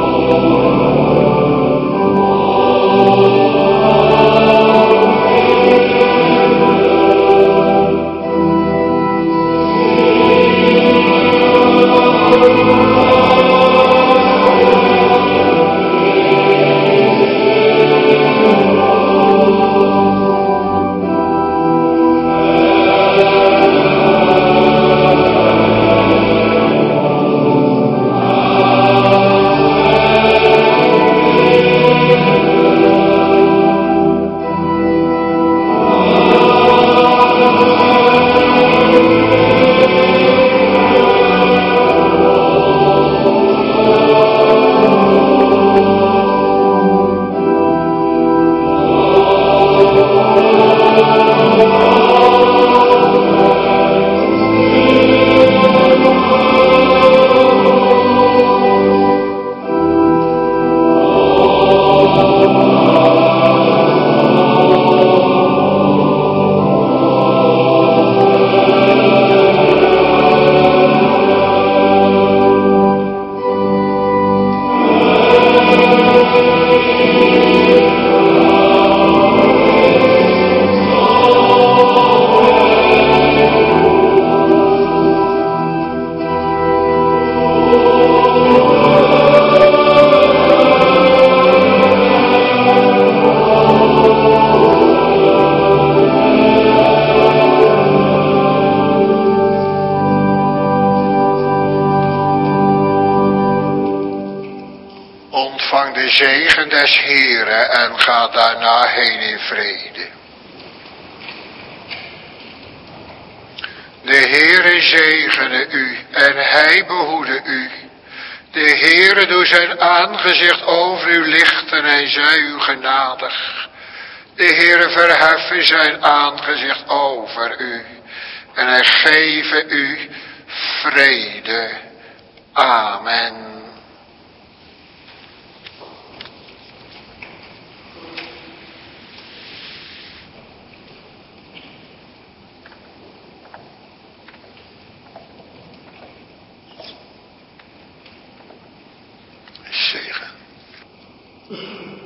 Speaker 3: Oh
Speaker 1: Ontvang de zegen des Heren en ga daarna heen in vrede. De Heere zegene u en hij behoede u. De Heere doet zijn aangezicht over u lichten en zij u genadig. De Heere verheffen zijn aangezicht over u en hij geven u vrede. Amen. Zegen.